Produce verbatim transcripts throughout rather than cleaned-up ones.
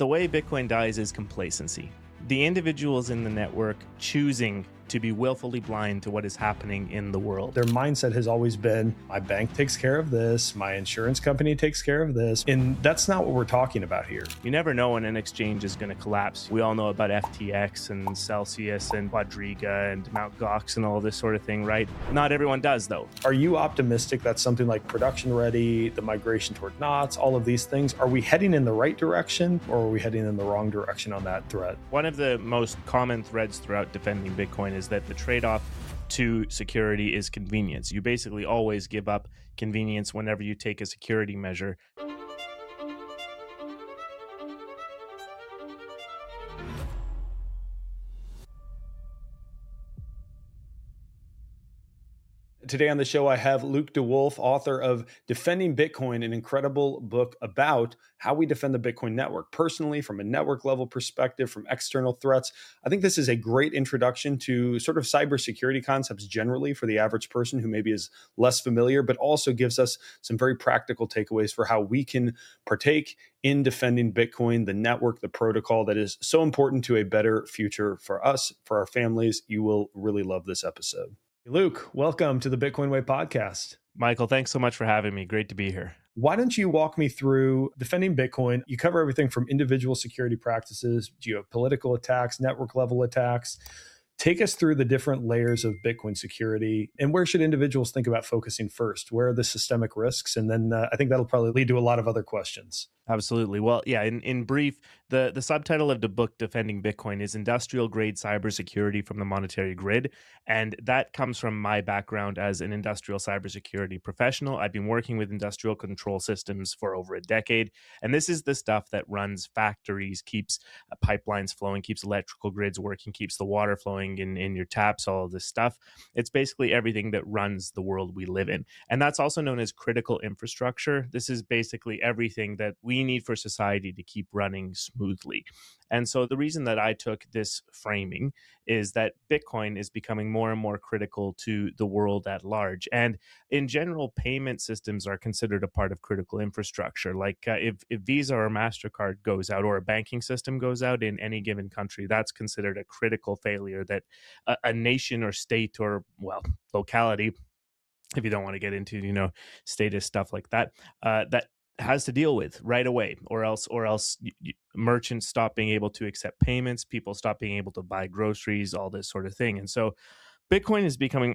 The way Bitcoin dies is complacency. The individuals in the network choosing to be willfully blind to what is happening in the world. Their mindset has always been, my bank takes care of this, my insurance company takes care of this. And that's not what we're talking about here. You never know when an exchange is going to collapse. We all know about F T X and Celsius and Quadriga and Mt. Gox and all this sort of thing, right? Not everyone does, though. Are you optimistic that something like production ready, the migration toward knots, all of these things, are we heading in the right direction or are we heading in the wrong direction on that threat? One of the most common threads throughout defending Bitcoin is that the trade-off to security is convenience. You basically always give up convenience whenever you take a security measure. Today on the show, I have Luke DeWolf, author of Defending Bitcoin, an incredible book about how we defend the Bitcoin network personally, from a network level perspective, from external threats. I think this is a great introduction to sort of cybersecurity concepts generally for the average person who maybe is less familiar, but also gives us some very practical takeaways for how we can partake in defending Bitcoin, the network, the protocol that is so important to a better future for us, for our families. You will really love this episode. Luke, welcome to the Bitcoin Way podcast. Michael, thanks so much for having me. Great to be here. Why don't you walk me through defending Bitcoin? You cover everything from individual security practices, geopolitical attacks, network level attacks. Take us through the different layers of Bitcoin security and where should individuals think about focusing first? Where are the systemic risks? And then uh, I think that'll probably lead to a lot of other questions. Absolutely. Well, yeah, in, in brief, the, the subtitle of the book, Defending Bitcoin, is Industrial Grade Cybersecurity from the Monetary Grid. And that comes from my background as an industrial cybersecurity professional. I've been working with industrial control systems for over a decade. And this is the stuff that runs factories, keeps uh, pipelines flowing, keeps electrical grids working, keeps the water flowing in, in your taps, all of this stuff. It's basically everything that runs the world we live in. And that's also known as critical infrastructure. This is basically everything that we we need for society to keep running smoothly. And so the reason that I took this framing is that Bitcoin is becoming more and more critical to the world at large. And in general, payment systems are considered a part of critical infrastructure. Like uh, if, if Visa or MasterCard goes out or a banking system goes out in any given country, that's considered a critical failure that a, a nation or state or, well, locality, if you don't want to get into, you know, status stuff like that, uh, that has to deal with right away, or else or else merchants stop being able to accept payments, people stop being able to buy groceries, all this sort of thing. And so Bitcoin is becoming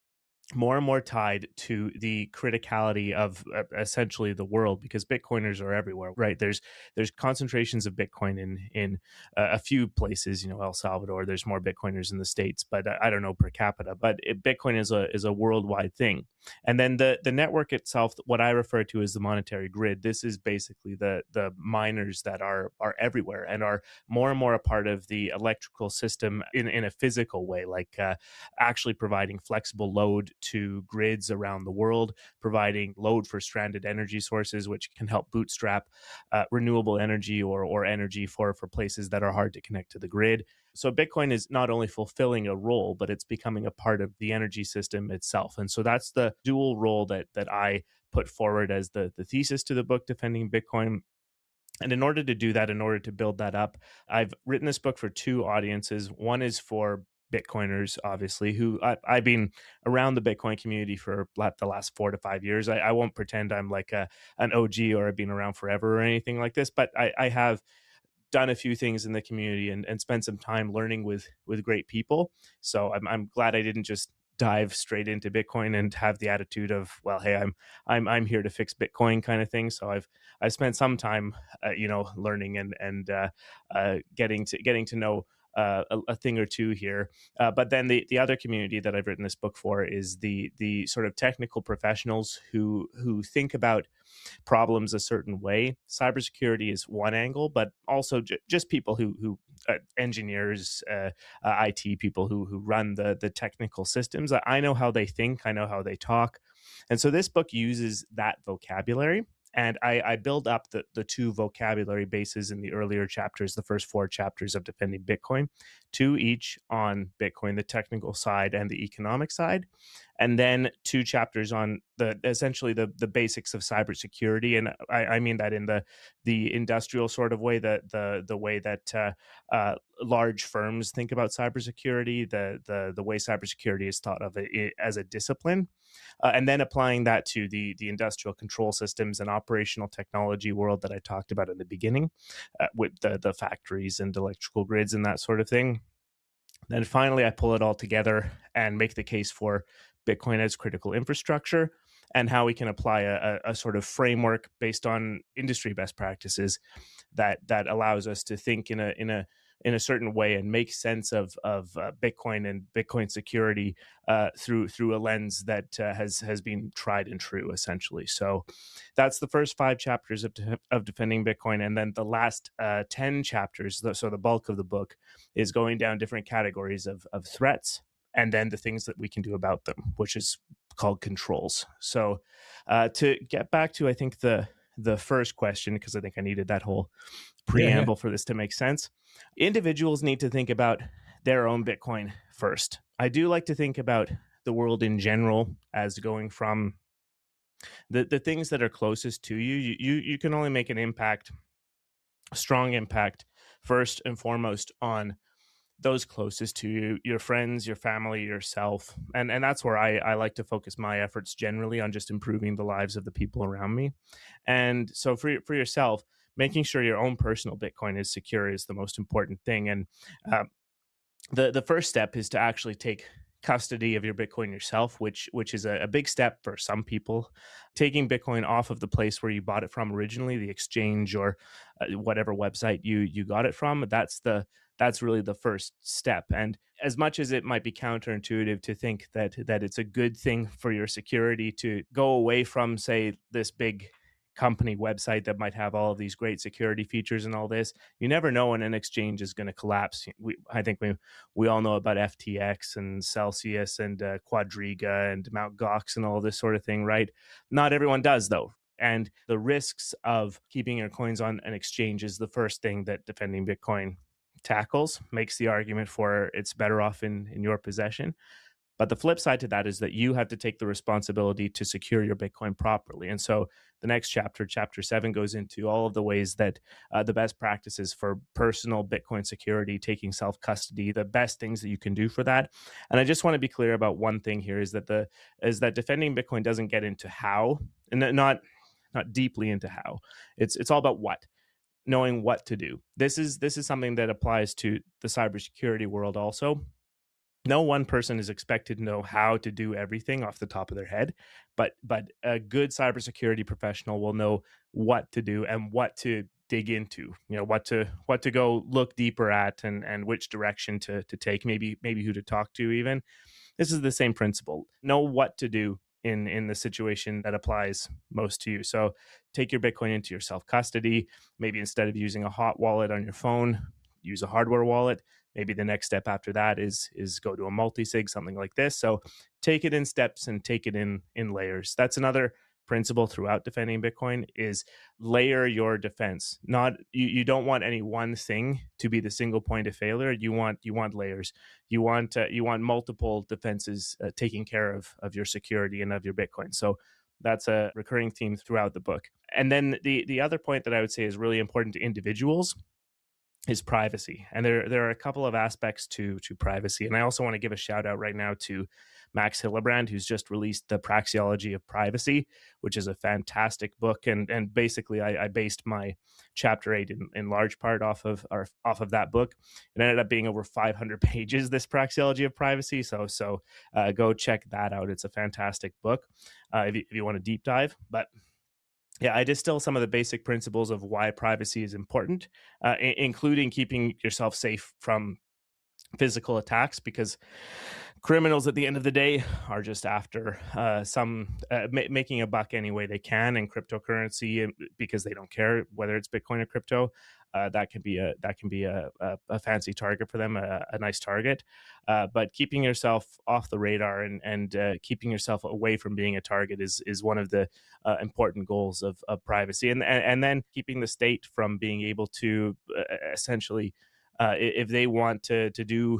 more and more tied to the criticality of uh, essentially the world, because Bitcoiners are everywhere, right? There's there's concentrations of Bitcoin in in uh, a few places, you know, El Salvador. There's more Bitcoiners in the States, but uh, I don't know per capita. But it, Bitcoin is a is a worldwide thing. And then the the network itself, what I refer to as the monetary grid, this is basically the the miners that are are everywhere and are more and more a part of the electrical system in in a physical way, like uh, actually providing flexible load to grids around the world, providing load for stranded energy sources, which can help bootstrap uh, renewable energy or or energy for, for places that are hard to connect to the grid. So Bitcoin is not only fulfilling a role, but it's becoming a part of the energy system itself. And so that's the dual role that that I put forward as the, the thesis to the book, Defending Bitcoin. And in order to do that, in order to build that up, I've written this book for two audiences. One is for Bitcoiners, obviously, who I, I've been around the Bitcoin community for the last four to five years. I, I won't pretend I'm like a, an O G or I've been around forever or anything like this, but I, I have done a few things in the community and, and spent some time learning with with great people. So I'm I'm glad I didn't just dive straight into Bitcoin and have the attitude of, well, hey, I'm I'm I'm here to fix Bitcoin kind of thing. So I've I've spent some time, uh, you know, learning and and uh, uh, getting to getting to know Uh, a, a thing or two here. Uh, but then the, the other community that I've written this book for is the the sort of technical professionals who who think about problems a certain way. Cybersecurity is one angle, but also j- just people who who uh, engineers, uh, uh, I T people who who run the the technical systems. I, I know how they think. I know how they talk, and so this book uses that vocabulary. And I, I build up the, the two vocabulary bases in the earlier chapters, the first four chapters of Defending Bitcoin, two each on Bitcoin, the technical side and the economic side, and then two chapters on the essentially the the basics of cybersecurity, and I, I mean that in the the industrial sort of way, the the the way that uh, uh, large firms think about cybersecurity, the the the way cybersecurity is thought of it as a discipline, uh, and then applying that to the the industrial control systems and operational technology world that I talked about in the beginning, uh, with the the factories and electrical grids and that sort of thing. Then finally, I pull it all together and make the case for Bitcoin as critical infrastructure and how we can apply a, a, sort of framework based on industry best practices that that allows us to think in a in a in a certain way and make sense of of uh, Bitcoin and Bitcoin security uh, through through a lens that uh, has has been tried and true, essentially. So that's the first five chapters of de- of defending Bitcoin, and then the last uh, ten chapters. So the bulk of the book is going down different categories of of threats, and then the things that we can do about them, which is called controls. So uh, to get back to, I think the the first question, because I think I needed that whole preamble yeah, yeah. for this to make sense. Individuals need to think about their own Bitcoin first. I do like to think about the world in general as going from the, the things that are closest to you. You, you. you can only make an impact, a strong impact, first and foremost on those closest to you, your friends, your family, yourself. And and that's where I, I like to focus my efforts generally on just improving the lives of the people around me. And so for, for yourself, making sure your own personal Bitcoin is secure is the most important thing. And uh, the, the first step is to actually take custody of your Bitcoin yourself, which which is a, a big step for some people. Taking Bitcoin off of the place where you bought it from originally, the exchange or uh, whatever website you you got it from, that's the that's really the first step. And as much as it might be counterintuitive to think that that it's a good thing for your security to go away from, say, this big company website that might have all of these great security features and all this, you never know when an exchange is going to collapse. We, I think we we all know about F T X and Celsius and uh, Quadriga and Mount Gox and all this sort of thing, right? Not everyone does, though. And the risks of keeping your coins on an exchange is the first thing that defending Bitcoin tackles, makes the argument for it's better off in, in your possession. But the flip side to that is that you have to take the responsibility to secure your Bitcoin properly. And so the next chapter, chapter seven, goes into all of the ways that uh, the best practices for personal Bitcoin security, taking self-custody, the best things that you can do for that. And I just want to be clear about one thing here is that the is that defending Bitcoin doesn't get into how, and not not deeply into how. It's it's all about what. Knowing what to do. This is this is something that applies to the cybersecurity world also. No one person is expected to know how to do everything off the top of their head, but but a good cybersecurity professional will know what to do and what to dig into. You know, what to what to go look deeper at, and and which direction to to take. Maybe maybe who to talk to even. This is the same principle. Know what to do in in the situation that applies most to you. So take your Bitcoin into your self-custody. Maybe instead of using a hot wallet on your phone, use a hardware wallet. Maybe the next step after that is is go to a multi-sig, something like this. So take it in steps and take it in in layers. That's another principle throughout defending Bitcoin, is layer your defense. Not you, you don't want any one thing to be the single point of failure. You want you want layers. You want uh, you want multiple defenses uh, taking care of of your security and of your Bitcoin. So that's a recurring theme throughout the book. And then the the other point that I would say is really important to individuals is privacy. And there there are a couple of aspects to to privacy. And I also want to give a shout out right now to Max Hillebrand, who's just released The Praxeology of Privacy, which is a fantastic book. And and basically I, I based my chapter eight in, in large part off of or off of that book. It ended up being over five hundred pages, this Praxeology of Privacy. So so uh, go check that out. It's a fantastic book uh, if you, if you want to deep dive. But yeah, I distill some of the basic principles of why privacy is important, uh, I- including keeping yourself safe from physical attacks, because criminals at the end of the day are just after uh, some uh, ma- making a buck any way they can in cryptocurrency, because they don't care whether it's Bitcoin or crypto. Uh, that can be a that can be a, a, a fancy target for them, a, a nice target. Uh, but keeping yourself off the radar and and uh, keeping yourself away from being a target is is one of the uh, important goals of, of privacy, and, and and then keeping the state from being able to uh, essentially, uh, if they want to to do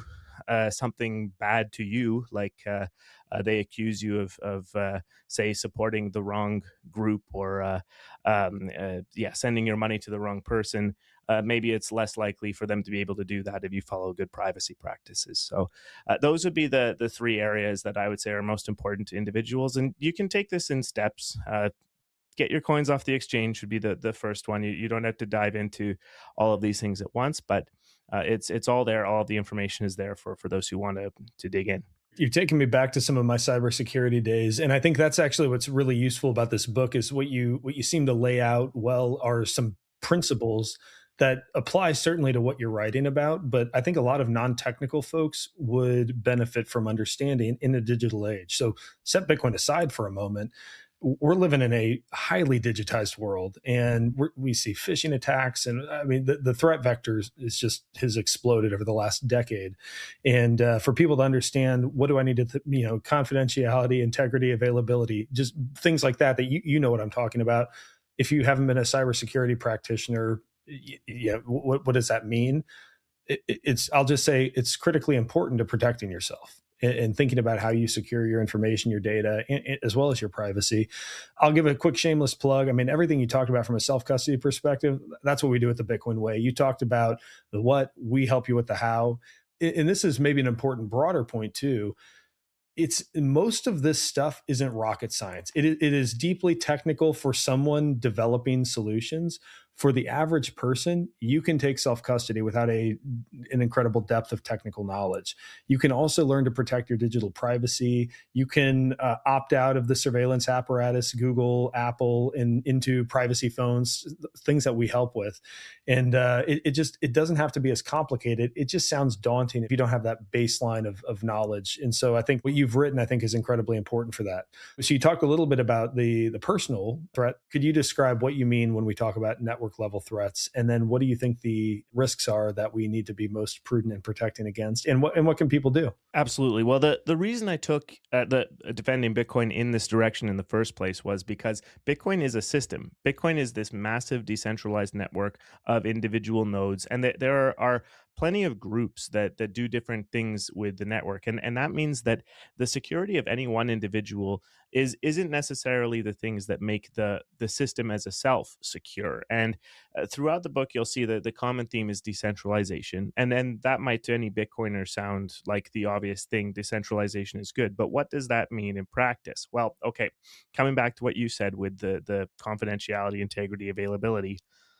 uh, something bad to you, like uh, uh, they accuse you of, of uh, say, supporting the wrong group or, uh, um, uh, yeah, sending your money to the wrong person, uh, maybe it's less likely for them to be able to do that if you follow good privacy practices. So uh, those would be the the three areas that I would say are most important to individuals, and you can take this in steps. Uh, get your coins off the exchange would be the the first one. You, you don't have to dive into all of these things at once, but uh, it's it's all there. All of the information is there for for those who want to to dig in. You've taken me back to some of my cybersecurity days, and I think that's actually what's really useful about this book is what you what you seem to lay out well are some principles that apply certainly to what you're writing about, but I think a lot of non-technical folks would benefit from understanding in a digital age. So set Bitcoin aside for a moment. We're living in a highly digitized world, and we're, we see phishing attacks, and I mean the, the threat vectors is just has exploded over the last decade. And uh, for people to understand, what do I need to, th- you know, confidentiality, integrity, availability, just things like that. That you you know what I'm talking about. If you haven't been a cybersecurity practitioner, y- yeah, what what does that mean? It, it's I'll just say it's critically important to protecting yourself and thinking about how you secure your information, your data, as well as your privacy. I'll give a quick shameless plug. I mean, everything you talked about from a self-custody perspective, that's what we do at the Bitcoin Way. You talked about the what, we help you with the how. And this is maybe an important broader point too. It's most of this stuff isn't rocket science. It, it is deeply technical for someone developing solutions. For the average person, you can take self-custody without a an incredible depth of technical knowledge. You can also learn to protect your digital privacy. You can uh, opt out of the surveillance apparatus, Google, Apple, and into privacy phones, things that we help with. And uh, it, it just it doesn't have to be as complicated. It just sounds daunting if you don't have that baseline of, of knowledge. And so I think what you've written, I think, is incredibly important for that. So you talked a little bit about the the personal threat. Could you describe what you mean when we talk about network level threats, and then what do you think the risks are that we need to be most prudent in protecting against, and what and what can people do? Absolutely. Well, the the reason I took uh, the uh, defending Bitcoin in this direction in the first place was because Bitcoin is a system. Bitcoin is this massive decentralized network of individual nodes, and that there are, are plenty of groups that that do different things with the network, and and that means that the security of any one individual is isn't necessarily the things that make the the system as a self secure. And uh, throughout the book, you'll see that the common theme is decentralization, and then that might to any Bitcoiner sound like the obvious thing. Decentralization is good, but what does that mean in practice? Well, okay, coming back to what you said with the the confidentiality, integrity, availability,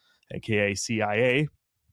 aka C I A.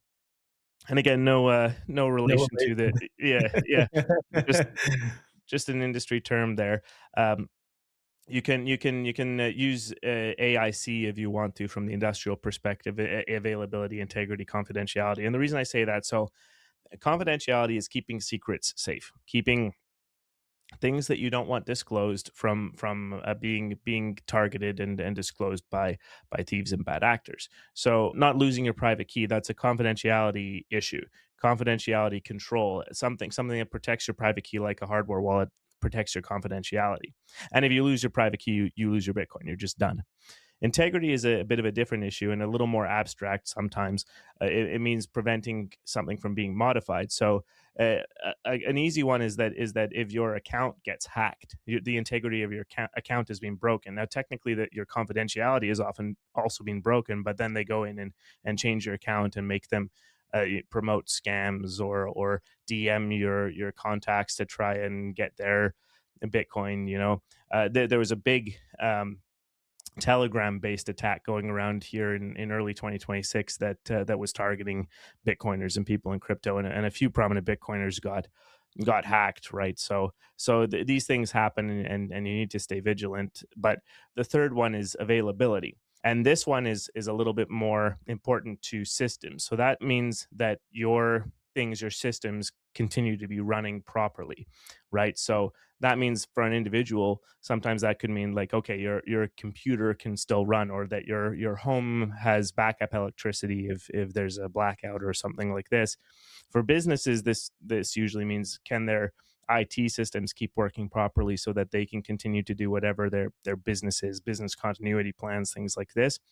And again, no uh, no No relation to the yeah yeah just just an industry term there. Um, you can you can you can uh, use uh, A I C if you want to from the industrial perspective, a- availability, integrity, confidentiality. And the reason I say that, so confidentiality is keeping secrets safe, keeping things that you don't want disclosed from from uh, being being targeted and and disclosed by by thieves and bad actors. So not losing your private key, that's a confidentiality issue. Confidentiality control, something something that protects your private key like a hardware wallet protects your confidentiality. And if you lose your private key, you, you lose your Bitcoin. You're just done. Integrity is a, a bit of a different issue and a little more abstract sometimes. Uh, it, it means preventing something from being modified. So uh, a, an easy one is that is that if your account gets hacked, you, the integrity of your account, account is being broken. Now, technically, that your confidentiality is often also being broken, but then they go in and and change your account and make them uh, promote scams or or D M your your contacts to try and get their Bitcoin. You know, uh, there, there was a big um, Telegram based attack going around here in, in early twenty twenty-six that uh, that was targeting Bitcoiners and people in crypto, and, and a few prominent Bitcoiners got got hacked, right? So so th- these things happen, and and you need to stay vigilant. But the third one is availability, and this one is is a little bit more important to systems. So that means that your things, your systems continue to be running properly, right? So that means for an individual, sometimes that could mean like, okay, your your computer can still run, or that your your home has backup electricity if if there's a blackout or something like this. For businesses, this this usually means, can their I T systems keep working properly so that they can continue to do whatever their their business is, business continuity plans, things like this.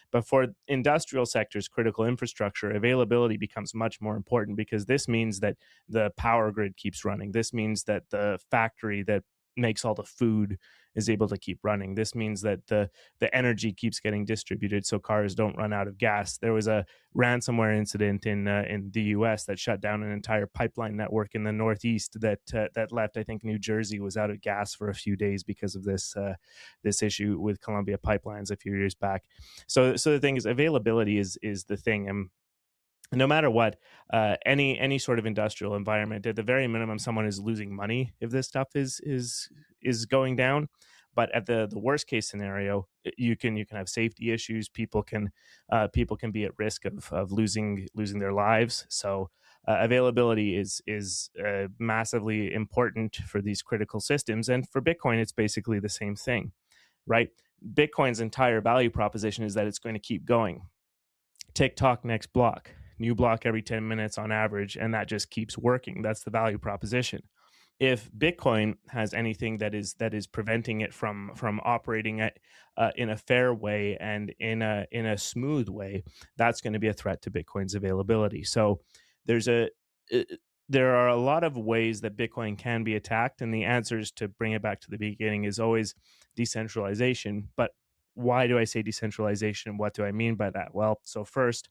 But for industrial sectors, critical infrastructure, availability becomes much more important, because this means that the power grid keeps running. This means that the factory that makes all the food is able to keep running. This means that the the energy keeps getting distributed so cars don't run out of gas. There was a ransomware incident in uh, in the U S that shut down an entire pipeline network in the Northeast that uh, that left, I think, New Jersey was out of gas for a few days because of this uh, this issue with Columbia Pipelines a few years back. So so the thing is, availability is is the thing. And no matter what, uh, any any sort of industrial environment, at the very minimum, someone is losing money if this stuff is is is going down. But at the the worst case scenario, you can you can have safety issues. People can uh, people can be at risk of of losing losing their lives. So uh, availability is is uh, massively important for these critical systems. And for Bitcoin, it's basically the same thing, right? Bitcoin's entire value proposition is that it's going to keep going. TikTok next block, new block every ten minutes on average, and that just keeps working. That's the value proposition. If Bitcoin has anything that is that is preventing it from from operating at, uh, in a fair way and in a in a smooth way, that's going to be a threat to Bitcoin's availability. So there's a uh, there are a lot of ways that Bitcoin can be attacked, and the answers, to bring it back to the beginning, is always decentralization. But why do I say decentralization? What do I mean by that? Well, so first,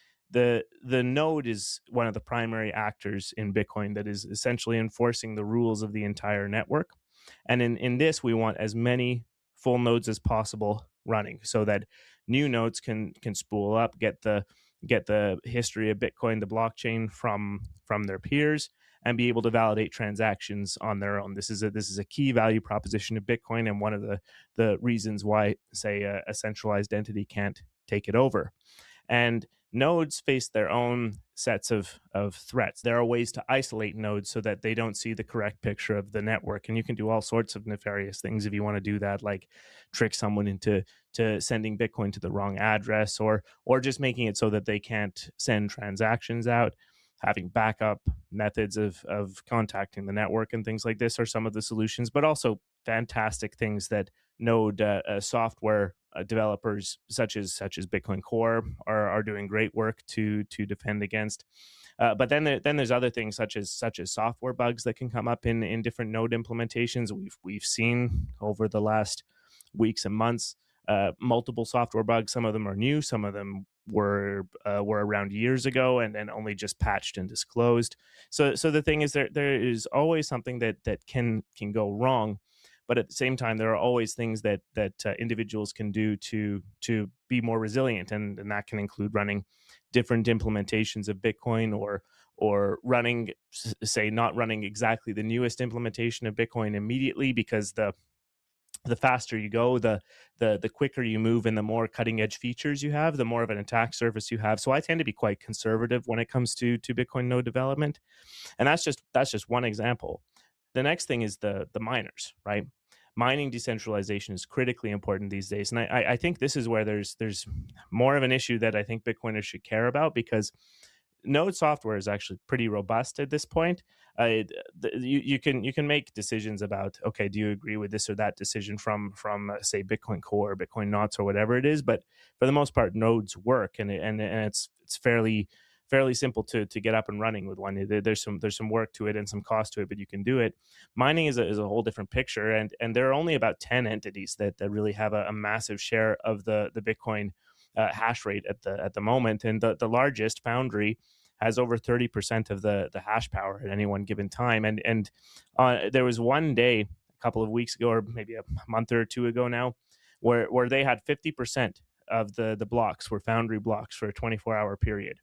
the the node is one of the primary actors in Bitcoin that is essentially enforcing the rules of the entire network. And in, in this, we want as many full nodes as possible running, so that new nodes can can spool up, get the get the history of Bitcoin, the blockchain, from from their peers, and be able to validate transactions on their own. This is a this is a key value proposition of Bitcoin, and one of the the reasons why, say, a, a centralized entity can't take it over. And nodes face their own sets of, of threats. There are ways to isolate nodes so that they don't see the correct picture of the network. And you can do all sorts of nefarious things if you want to do that, like trick someone into to sending Bitcoin to the wrong address, or or just making it so that they can't send transactions out. Having backup methods of, of contacting the network and things like this are some of the solutions, but also fantastic things that node uh, uh, software uh, developers such as such as Bitcoin Core are, are doing great work to to defend against. Uh, but then there, then there's other things such as such as software bugs that can come up in in different node implementations. We've we've seen over the last weeks and months uh, multiple software bugs. Some of them are new. Some of them were uh, were around years ago and then only just patched and disclosed. So so the thing is, there there is always something that that can can go wrong. But at the same time, there are always things that that uh, individuals can do to to be more resilient, and, and that can include running different implementations of Bitcoin, or or running, say, not running exactly the newest implementation of Bitcoin immediately, because the the faster you go, the the the quicker you move, and the more cutting edge features you have, the more of an attack surface you have. So I tend to be quite conservative when it comes to to Bitcoin node development, and that's just that's just one example. The next thing is the the miners, right? Mining decentralization is critically important these days, and I, I think this is where there's there's more of an issue that I think Bitcoiners should care about, because node software is actually pretty robust at this point. Uh, the, you, you can you can make decisions about, okay, do you agree with this or that decision from from uh, say Bitcoin Core, or Bitcoin Knots, or whatever it is. But for the most part, nodes work, and and and it's it's fairly fairly simple to to get up and running with one. There's some there's some work to it and some cost to it, but you can do it. Mining is a, is a whole different picture, and and there are only about ten entities that that really have a, a massive share of the the Bitcoin uh, hash rate at the at the moment, and the the largest, Foundry, has over thirty percent of the the hash power at any one given time. And and uh, there was one day a couple of weeks ago, or maybe a month or two ago now, where where they had fifty percent of the the blocks were Foundry blocks for a twenty-four hour period.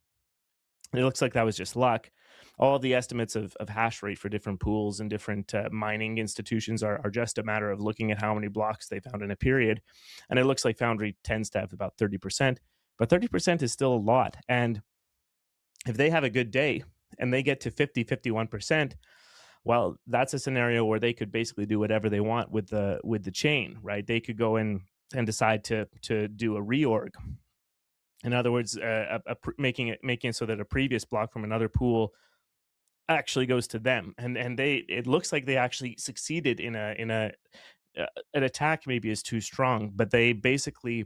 It looks like that was just luck. All of the estimates of, of hash rate for different pools and different uh, mining institutions are, are just a matter of looking at how many blocks they found in a period. And it looks like Foundry tends to have about thirty percent, but thirty percent is still a lot. And if they have a good day and they get to fifty, fifty-one percent, well, that's a scenario where they could basically do whatever they want with the with the chain, right? They could go in and decide to to do a reorg. In other words, uh, a, a, making it making it so that a previous block from another pool actually goes to them, and and they it looks like they actually succeeded in a in a uh, an attack maybe is too strong, but they basically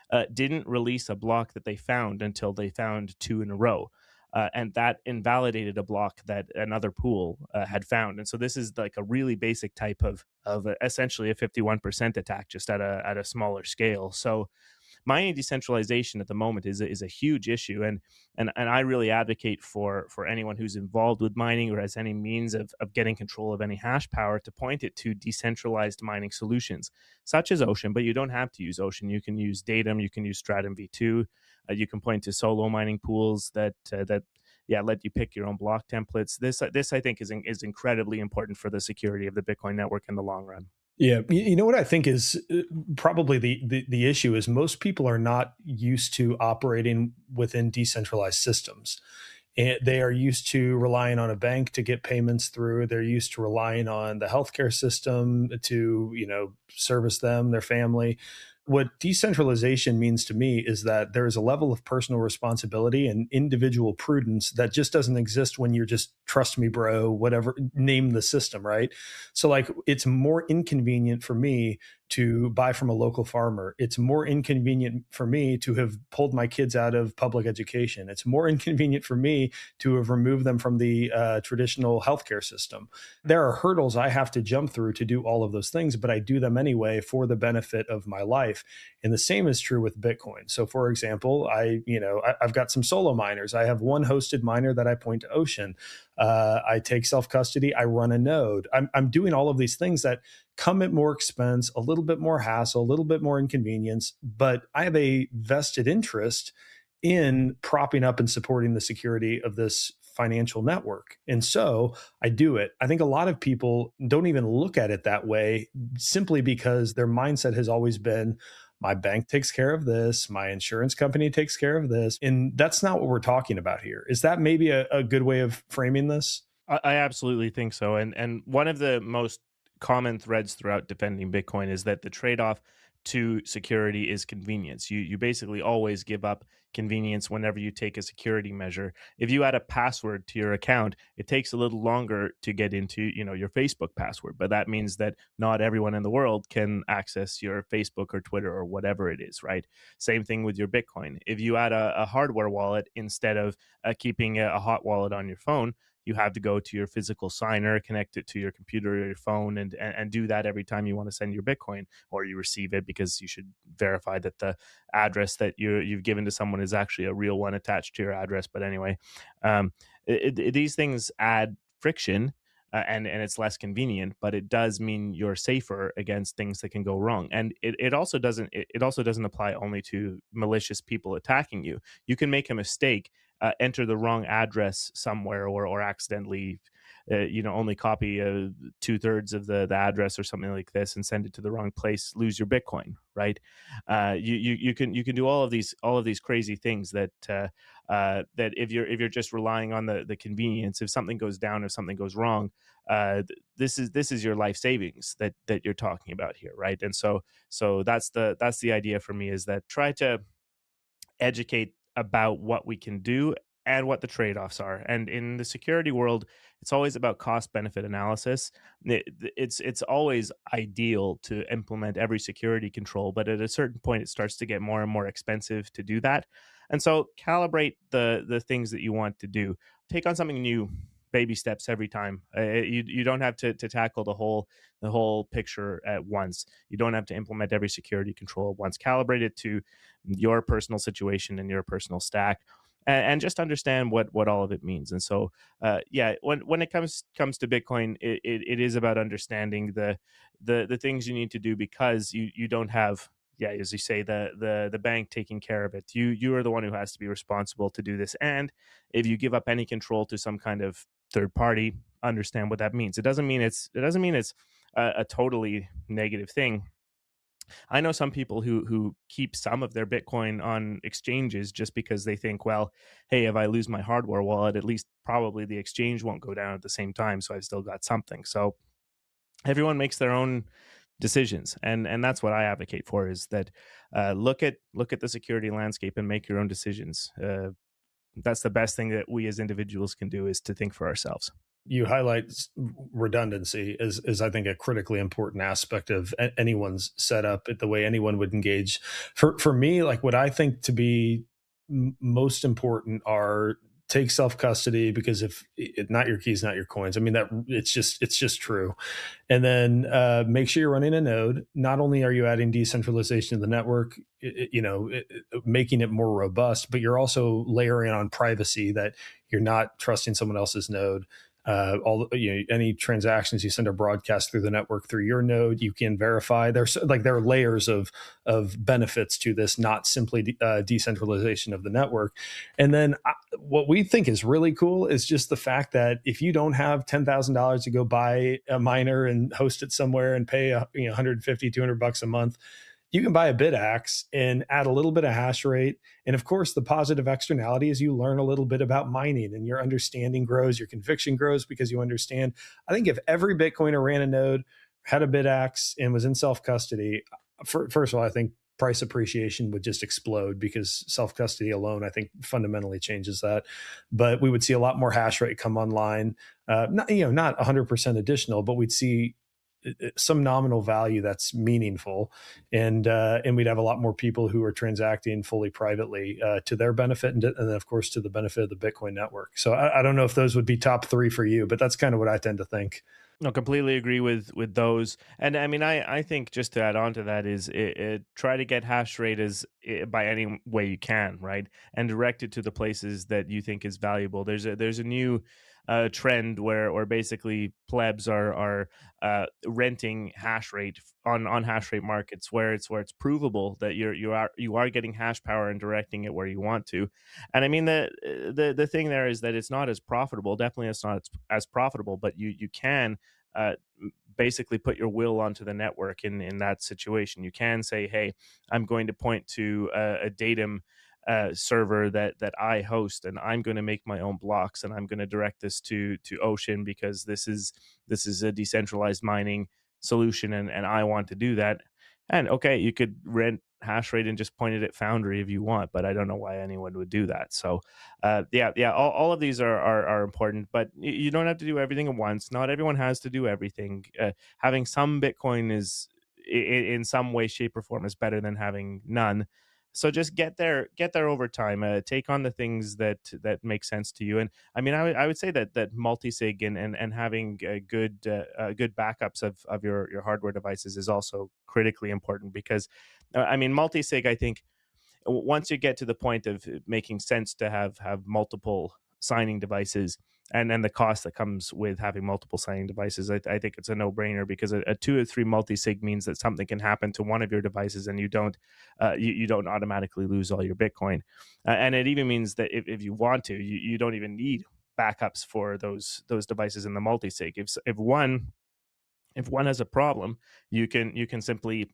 uh, didn't release a block that they found until they found two in a row. Uh, and that invalidated a block that another pool uh, had found. And so this is like a really basic type of of uh, essentially a fifty-one percent attack, just at a at a smaller scale. So mining decentralization at the moment is a, is a huge issue, and and and I really advocate for for anyone who's involved with mining or has any means of of getting control of any hash power to point it to decentralized mining solutions such as Ocean. But you don't have to use Ocean. You can use Datum. You can use Stratum V two. Uh, you can point to solo mining pools that uh, that yeah let you pick your own block templates. This this I think is is incredibly important for the security of the Bitcoin network in the long run. Yeah, you you know what I think is uh, probably the, the the issue is most people are not used to operating within decentralized systems. And they are used to relying on a bank to get payments through. They're used to relying on the healthcare system to, you know, service them, their family. What decentralization means to me is that there is a level of personal responsibility and individual prudence that just doesn't exist when you're just trust me, bro, whatever, name the system, right? So, like, it's more inconvenient for me to buy from a local farmer. It's more inconvenient for me to have pulled my kids out of public education. It's more inconvenient for me to have removed them from the uh, traditional healthcare system. There are hurdles I have to jump through to do all of those things, but I do them anyway for the benefit of my life. And the same is true with Bitcoin. So, for example, I, you know, I, I've got some solo miners. I have one hosted miner that I point to Ocean. Uh, I take self custody. I run a node. I'm, I'm doing all of these things that come at more expense, a little bit more hassle, a little bit more inconvenience, but I have a vested interest in propping up and supporting the security of this financial network. And so I do it. I think a lot of people don't even look at it that way simply because their mindset has always been, my bank takes care of this, my insurance company takes care of this. And that's not what we're talking about here. Is that maybe a, a good way of framing this? I, I absolutely think so. And and one of the most common threads throughout defending Bitcoin is that the trade-off to security is convenience. You you basically always give up convenience whenever you take a security measure. If you add a password to your account, it takes a little longer to get into, you know, your Facebook password, but that means that not everyone in the world can access your Facebook or Twitter or whatever it is, right? Same thing with your Bitcoin. If you add a, a hardware wallet instead of uh, keeping a, a hot wallet on your phone, you have to go to your physical signer, connect it to your computer or your phone, and, and, and do that every time you want to send your Bitcoin or you receive it, because you should verify that the address that you, you've given to someone is actually a real one attached to your address. But anyway, um, it, it, these things add friction. Uh, and and it's less convenient, but it does mean you're safer against things that can go wrong. And it, it also doesn't it, it also doesn't apply only to malicious people attacking you. You can make a mistake, uh, enter the wrong address somewhere, or or accidentally, uh, you know, only copy uh, two thirds of the the address or something like this and send it to the wrong place. Lose your Bitcoin, right? Uh, you you you can you can do all of these all of these crazy things that. Uh, uh, that if you're if you're just relying on the the convenience, if something goes down, if something goes wrong, uh, this is this is your life savings that that you're talking about here, right? And so so that's the that's the idea for me, is that try to educate about what we can do and what the trade-offs are. And in the security world, it's always about cost benefit analysis. It, it's it's always ideal to implement every security control, but at a certain point it starts to get more and more expensive to do that. And so calibrate the the things that you want to do. Take on something new, baby steps every time. Uh, you you don't have to to tackle the whole the whole picture at once. You don't have to implement every security control at once. Calibrate it to your personal situation and your personal stack, and, and just understand what what all of it means. And so, uh, yeah, when when it comes comes to Bitcoin, it, it, it is about understanding the the the things you need to do, because you you don't have, yeah, as you say, the the the bank taking care of it. You you are the one who has to be responsible to do this. And if you give up any control to some kind of third party, understand what that means. It doesn't mean it's it doesn't mean it's a, a totally negative thing. I know some people who who keep some of their Bitcoin on exchanges just because they think, well, hey, if I lose my hardware wallet, at least probably the exchange won't go down at the same time, so I've still got something. So everyone makes their own decisions, and and that's what I advocate for, is that uh, look at look at the security landscape and make your own decisions. Uh, that's the best thing that we as individuals can do, is to think for ourselves. You highlight redundancy as, as I think a critically important aspect of anyone's setup, the way anyone would engage. For for me, like what I think to be m- most important are take self custody, because if it, not your keys, not your coins. I mean that it's just it's just true. And then uh, make sure you're running a node. Not only are you adding decentralization to the network, it, you know, it, it, making it more robust, but you're also layering on privacy, that you're not trusting someone else's node. Uh, all you know, any transactions you send a broadcast through the network through your node, you can verify. There's like there are layers of of benefits to this, not simply de- uh, decentralization of the network. And then I, what we think is really cool is just the fact that if you don't have ten thousand dollars to go buy a miner and host it somewhere and pay uh, you know one hundred fifty, two hundred bucks a month, you can buy a Bidax and add a little bit of hash rate. And of course, the positive externality is you learn a little bit about mining, and your understanding grows, your conviction grows, because you understand. I think if every Bitcoiner ran a node, had a Bidax, and was in self custody, first of all, I think price appreciation would just explode, because self custody alone, I think, fundamentally changes that. But we would see a lot more hash rate come online. Uh, not, you know, not one hundred percent additional, but we'd see some nominal value that's meaningful, and uh, and we'd have a lot more people who are transacting fully privately uh, to their benefit, and, to, and then of course to the benefit of the Bitcoin network. So I, I don't know if those would be top three for you, but that's kind of what I tend to think. No, completely agree with with those. And I mean, I I think, just to add on to that, is it, it, try to get hash rate as i- by any way you can, right? And direct it to the places that you think is valuable. There's a there's a new uh, trend where or basically plebs are are uh, renting hash rate on on hash rate markets, where it's where it's provable that you're you are you are getting hash power and directing it where you want to. And I mean, the the the thing there is that it's not as profitable. Definitely, it's not as, as profitable, but you you can uh, basically put your will onto the network in in that situation. You can say, hey, I'm going to point to a, a datum uh, server that that I host, and I'm going to make my own blocks, and I'm going to direct this to to Ocean, because this is this is a decentralized mining solution, and and I want to do that. And okay, you could rent hash rate and just point it at Foundry if you want, but I don't know why anyone would do that. So uh, yeah, yeah, all, all of these are, are are important, but you don't have to do everything at once. Not everyone has to do everything. Uh, having some Bitcoin is in, in some way, shape, or form is better than having none. So just get there, get there over time. Uh, take on the things that that make sense to you. And I mean, I would I would say that that multi-sig and and, and having uh, good uh, uh, good backups of of your your hardware devices is also critically important, because uh, I mean, multi-sig, I think once you get to the point of making sense to have have multiple signing devices, and then the cost that comes with having multiple signing devices, I, I think it's a no-brainer, because a, a two or three multi-sig means that something can happen to one of your devices, and you don't uh, you, you don't automatically lose all your Bitcoin. Uh, and it even means that if, if you want to, you, you don't even need backups for those those devices in the multi-sig. If if one if one has a problem, you can you can simply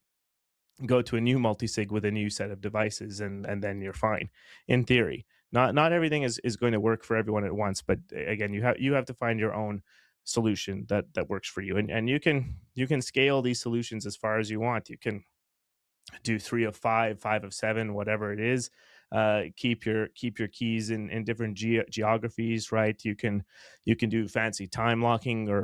go to a new multi-sig with a new set of devices, and and then you're fine, in theory. Not not everything is is going to work for everyone at once, but again, you have you have to find your own solution that that works for you. And and you can you can scale these solutions as far as you want. You can do three of five, five of seven, whatever it is. Uh, keep your keep your keys in in different ge- geographies, right? You can you can do fancy time locking or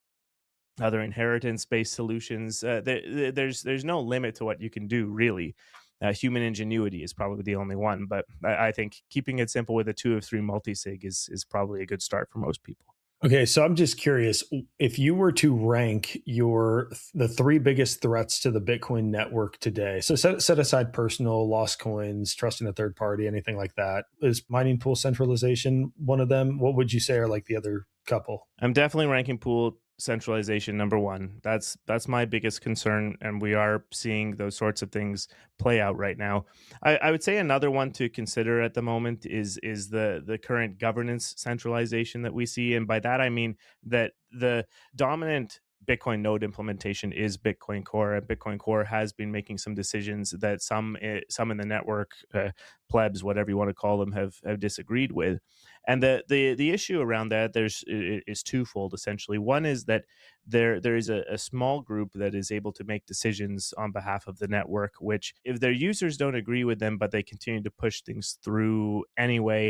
other inheritance-based solutions. Uh, there, there's there's no limit to what you can do, really. Uh, human ingenuity is probably the only one, but I, I think keeping it simple with a two of three multi-sig is is probably a good start for most people. Okay, so I'm just curious, if you were to rank your the three biggest threats to the Bitcoin network today. So set, set aside personal lost coins, trusting a third party, anything like that. Is mining pool centralization one of them? What would you say are like the other couple? I'm definitely ranking pool centralization number one. That's that's my biggest concern, and we are seeing those sorts of things play out right now. I, I would say another one to consider at the moment is is the the current governance centralization that we see, and by that I mean that the dominant Bitcoin node implementation is Bitcoin Core, and Bitcoin Core has been making some decisions that some eh, some in the network, uh, plebs, whatever you want to call them, have have disagreed with. And the the the issue around that there's is twofold, essentially. One is that there there is a, a small group that is able to make decisions on behalf of the network, which if their users don't agree with them, but they continue to push things through anyway,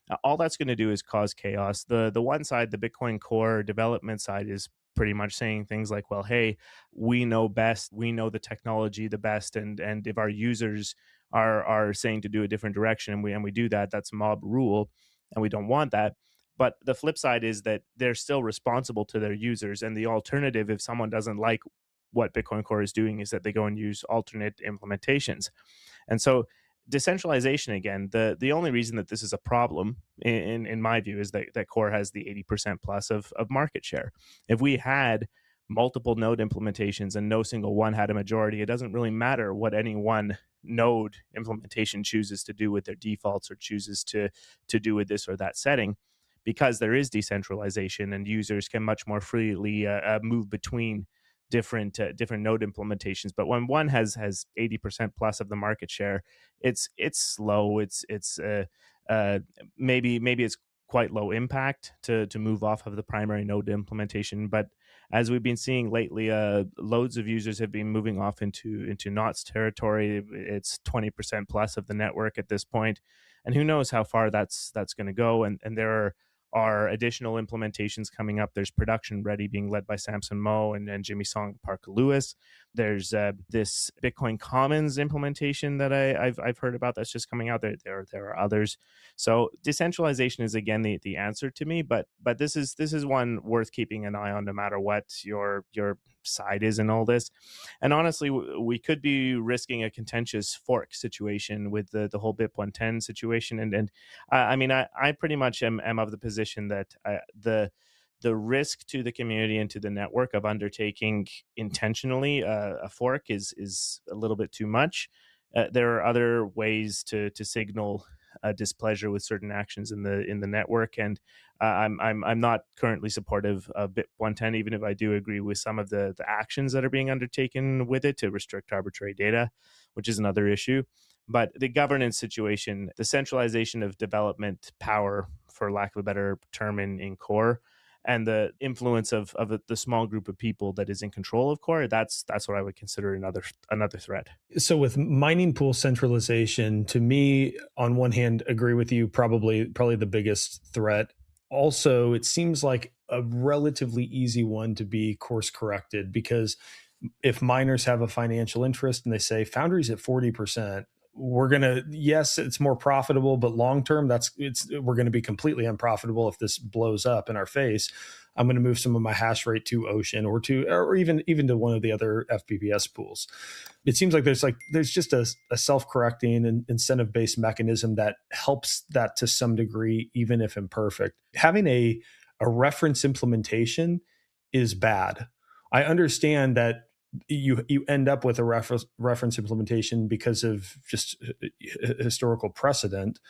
Uh, all that's going to do is cause chaos. The the one side, the Bitcoin Core development side, is pretty much saying things like, well, hey, we know best, we know the technology the best, and and if our users are are saying to do a different direction, and we and we do that, that's mob rule, and we don't want that. But the flip side is that they're still responsible to their users. And the alternative, if someone doesn't like what Bitcoin Core is doing, is that they go and use alternate implementations. And so decentralization, again, the the only reason that this is a problem in in my view is that, that Core has the eighty percent plus of, of market share. If we had multiple node implementations and no single one had a majority, it doesn't really matter what any one node implementation chooses to do with their defaults or chooses to to do with this or that setting, because there is decentralization and users can much more freely uh, uh, move between different uh, different node implementations. But when one has has eighty percent plus of the market share, it's it's slow, it's it's uh, uh, maybe maybe it's quite low impact to to move off of the primary node implementation. But as we've been seeing lately, uh, loads of users have been moving off into into knots territory. It's twenty percent plus of the network at this point, and who knows how far that's that's going to go. And and there are are additional implementations coming up. There's Production Ready being led by Samson Moe and, and Jimmy Song Parker Lewis. There's uh, this Bitcoin Commons implementation that I, I've I've heard about that's just coming out. There there there are others. So decentralization is again the, the answer to me, but but this is this is one worth keeping an eye on, no matter what your your side is in all this. And honestly, we could be risking a contentious fork situation with the the whole B I P one ten situation. And and uh, I mean, I I pretty much am, am of the position that uh, the the risk to the community and to the network of undertaking intentionally uh, a fork is is a little bit too much. Uh, there are other ways to to signal uh, displeasure with certain actions in the in the network, and uh, I'm I'm I'm not currently supportive of B I P one ten, even if I do agree with some of the the actions that are being undertaken with it to restrict arbitrary data, which is another issue. But the governance situation, the centralization of development power, for lack of a better term, in, in Core, and the influence of, of the small group of people that is in control of Core, that's that's what I would consider another another threat. So with mining pool centralization, to me, on one hand, agree with you, probably probably the biggest threat. Also, it seems like a relatively easy one to be course corrected, because if miners have a financial interest and they say Foundry's at forty percent, we're going to, yes, it's more profitable, but long term, that's it's we're going to be completely unprofitable if this blows up in our face. I'm going to move some of my hash rate to Ocean or to, or even even to one of the other F P P S pools. It seems like there's like there's just a, a self-correcting and incentive-based mechanism that helps that to some degree, even if imperfect. Having a a reference implementation is bad. I understand that you you end up with a reference reference implementation because of just historical precedent.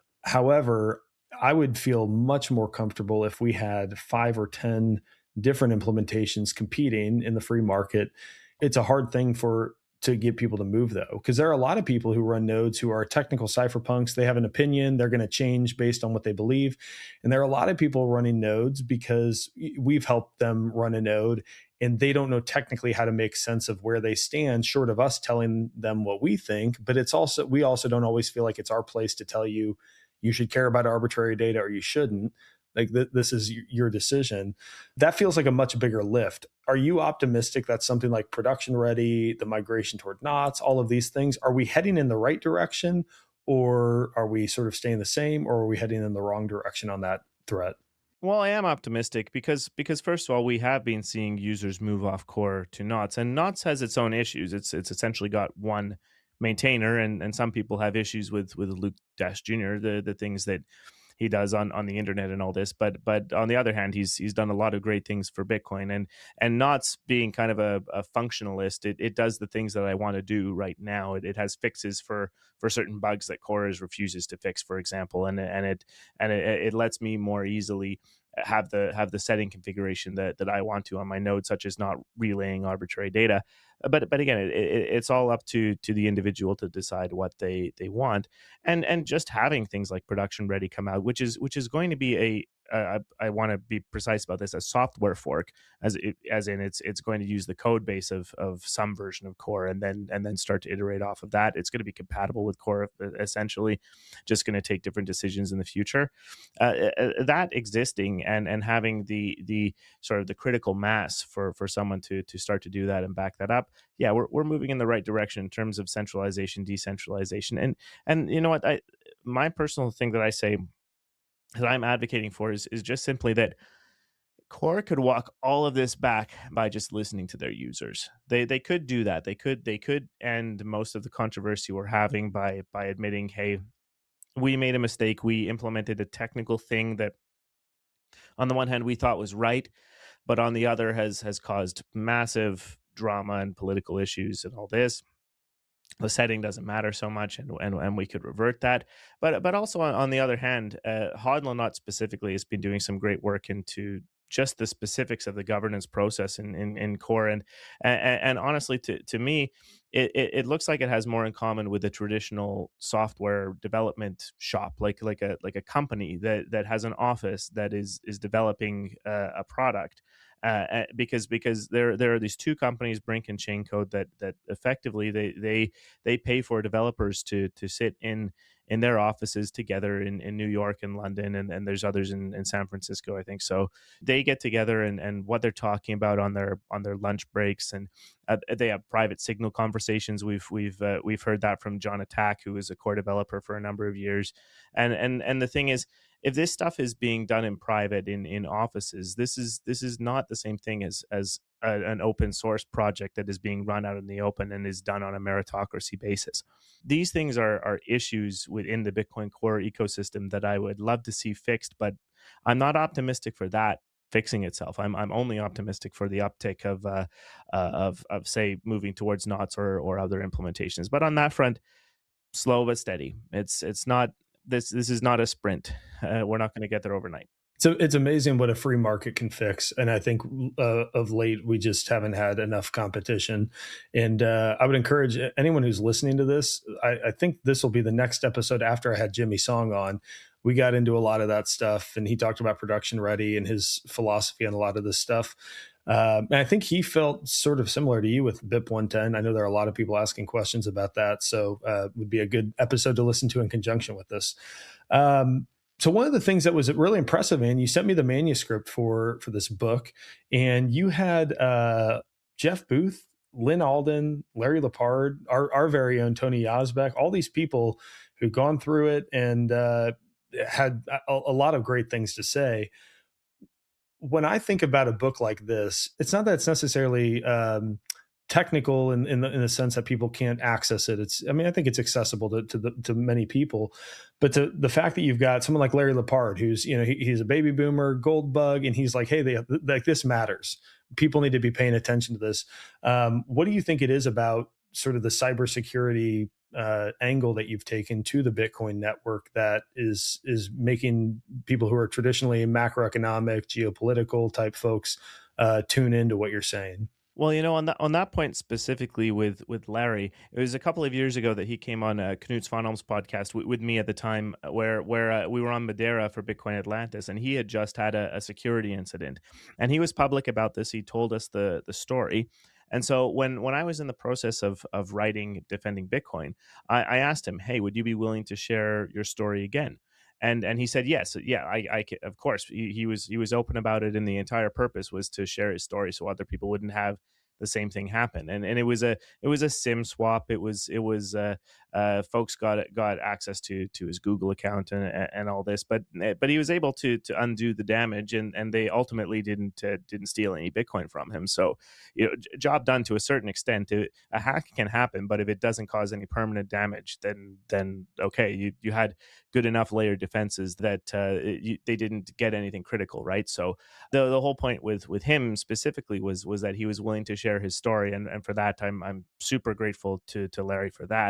However, I would feel much more comfortable if we had five or ten different implementations competing in the free market. It's a hard thing for to get people to move, though, because there are a lot of people who run nodes who are technical cypherpunks. They have an opinion. They're going to change based on what they believe. And there are a lot of people running nodes because we've helped them run a node and they don't know technically how to make sense of where they stand, short of us telling them what we think. But it's also, we also don't always feel like it's our place to tell you, you should care about arbitrary data or you shouldn't. Like th- this is your decision. That feels like a much bigger lift. Are you optimistic that something like Production Ready, the migration toward knots, all of these things, are we heading in the right direction, or are we sort of staying the same, or are we heading in the wrong direction on that threat? Well, I am optimistic because because first of all, we have been seeing users move off Core to Knots, and Knots has its own issues. It's it's essentially got one maintainer, and and some people have issues with with Luke Dash Junior, the the things that he does on, on the internet and all this. But but on the other hand, he's he's done a lot of great things for Bitcoin. And and Knots being kind of a, a functionalist, it, it does the things that I want to do right now. It, it has fixes for for certain bugs that Core refuses to fix, for example. And and it and it, it lets me more easily have the have the setting configuration that that I want to on my node, such as not relaying arbitrary data. But but again, it, it, it's all up to to the individual to decide what they they want, and and just having things like Production Ready come out, which is which is going to be a I, I want to be precise about this, a software fork, as it, as in it's it's going to use the code base of of some version of Core, and then and then start to iterate off of that. It's going to be compatible with Core, essentially, just going to take different decisions in the future. Uh, uh, that existing and and having the the sort of the critical mass for for someone to to start to do that and back that up, yeah, we're we're moving in the right direction in terms of centralization, decentralization, and and you know what, I my personal thing that I say that I'm advocating for is is just simply that Core could walk all of this back by just listening to their users. They they could do that. They could they could end most of the controversy we're having by by admitting, hey, we made a mistake. We implemented a technical thing that, on the one hand, we thought was right, but on the other has has caused massive drama and political issues and all this. The setting doesn't matter so much, and and, and we could revert that. But but also on, on the other hand, uh, Hodlonaut specifically has been doing some great work into just the specifics of the governance process in in, in Core, and, and and honestly, to to me, it, it it looks like it has more in common with a traditional software development shop, like like a like a company that that has an office that is is developing uh, a product. Uh, uh, because because there there are these two companies, Brink and Chaincode, that that effectively they they they pay for developers to to sit in in their offices together in, in New York and London, and, and there's others in, in San Francisco, I think. So they get together, and, and what they're talking about on their on their lunch breaks, and uh, they have private signal conversations. We've we've uh, we've heard that from John Attack, who was a core developer for a number of years. And and and the thing is, if this stuff is being done in private in in offices, this is this is not the same thing as as a, an open source project that is being run out in the open and is done on a meritocracy basis. These things are are issues within the Bitcoin Core ecosystem that I would love to see fixed, but I'm not optimistic for that fixing itself. I'm I'm only optimistic for the uptick of uh, uh, of of say moving towards knots or or other implementations. But on that front, slow but steady. It's it's not this this is not a sprint. Uh, we're not going to get there overnight. So it's amazing what a free market can fix. And I think uh, of late, we just haven't had enough competition. And uh, I would encourage anyone who's listening to this, I, I think this will be the next episode after I had Jimmy Song on. We got into a lot of that stuff, and he talked about production ready and his philosophy on a lot of this stuff. Um, and I think he felt sort of similar to you with B I P one ten. I know there are a lot of people asking questions about that. So uh, it would be a good episode to listen to in conjunction with this. Um, So one of the things that was really impressive, man, you sent me the manuscript for for this book, and you had uh, Jeff Booth, Lynn Alden, Larry Lepard, our, our very own Tony Yazbek, all these people who've gone through it and uh, had a, a lot of great things to say. When I think about a book like this, it's not that it's necessarily um, technical in in the, in the sense that people can't access it. It's, I mean, I think it's accessible to to, the, to many people, but to the fact that you've got someone like Larry Lepard, who's, you know, he, he's a baby boomer, gold bug, and he's like, hey, they like, this matters. People need to be paying attention to this. Um, what do you think it is about sort of the cybersecurity uh, angle that you've taken to the Bitcoin network that is is making people who are traditionally macroeconomic, geopolitical type folks uh, tune into what you're saying? Well, you know, on that on that point specifically with with Larry, it was a couple of years ago that he came on uh, Knut Svanholm's podcast with, with me at the time, where where uh, we were on Madeira for Bitcoin Atlantis, and he had just had a, a security incident, and he was public about this. He told us the the story. And so when when I was in the process of of writing Defending Bitcoin, I, I asked him, "Hey, would you be willing to share your story again?" And and he said yes, yeah, I, I of course. He, he was he was open about it, and the entire purpose was to share his story so other people wouldn't have the same thing happen. And and it was a it was a SIM swap. It was it was uh, uh, folks got got access to to his Google account and and all this, but but he was able to to undo the damage, and and they ultimately didn't uh, didn't steal any Bitcoin from him. So, you know, job done to a certain extent. It, a hack can happen, but if it doesn't cause any permanent damage, then then okay, you you had good enough layer defenses that uh, you, they didn't get anything critical, right? So the the whole point with with him specifically was was that he was willing to share his story, and and for that I'm I'm super grateful to to Larry for that.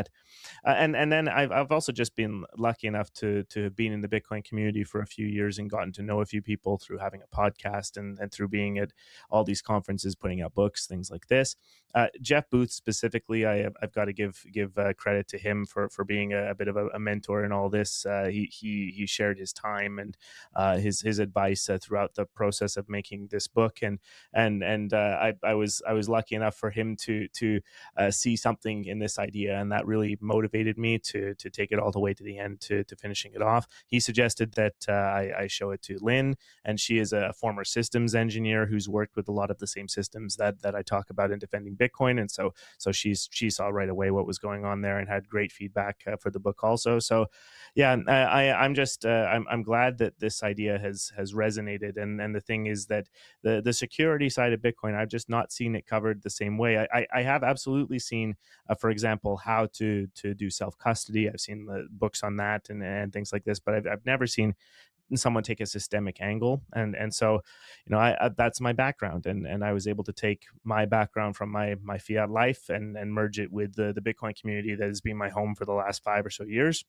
uh, and and then I've I've also just been lucky enough to to have been in the Bitcoin community for a few years and gotten to know a few people through having a podcast and and through being at all these conferences, putting out books, things like this. Uh, Jeff Booth specifically, I have, I've got to give give uh, credit to him for for being a, a bit of a, a mentor in all this. Uh, he he he shared his time and uh, his his advice uh, throughout the process of making this book, and and and uh, I I was I was lucky enough for him to to uh, see something in this idea, and that really motivated me to to take it all the way to the end to to finishing it off. He suggested that uh, I, I show it to Lynn, and she is a former systems engineer who's worked with a lot of the same systems that that I talk about in Defending Bitcoin, and so so she's she saw right away what was going on there and had great feedback uh, for the book also. So yeah, I, I I'm just uh, I'm I'm glad that this idea has has resonated, and and the thing is that the the security side of Bitcoin, I've just not seen it covered the same way. I I have absolutely seen, uh, for example, how to to do self custody. I've seen the books on that and and things like this, but I've I've never seen someone take a systemic angle, and and so you know I, I that's my background, and and I was able to take my background from my my fiat life and and merge it with the the Bitcoin community that has been my home for the last five or so years,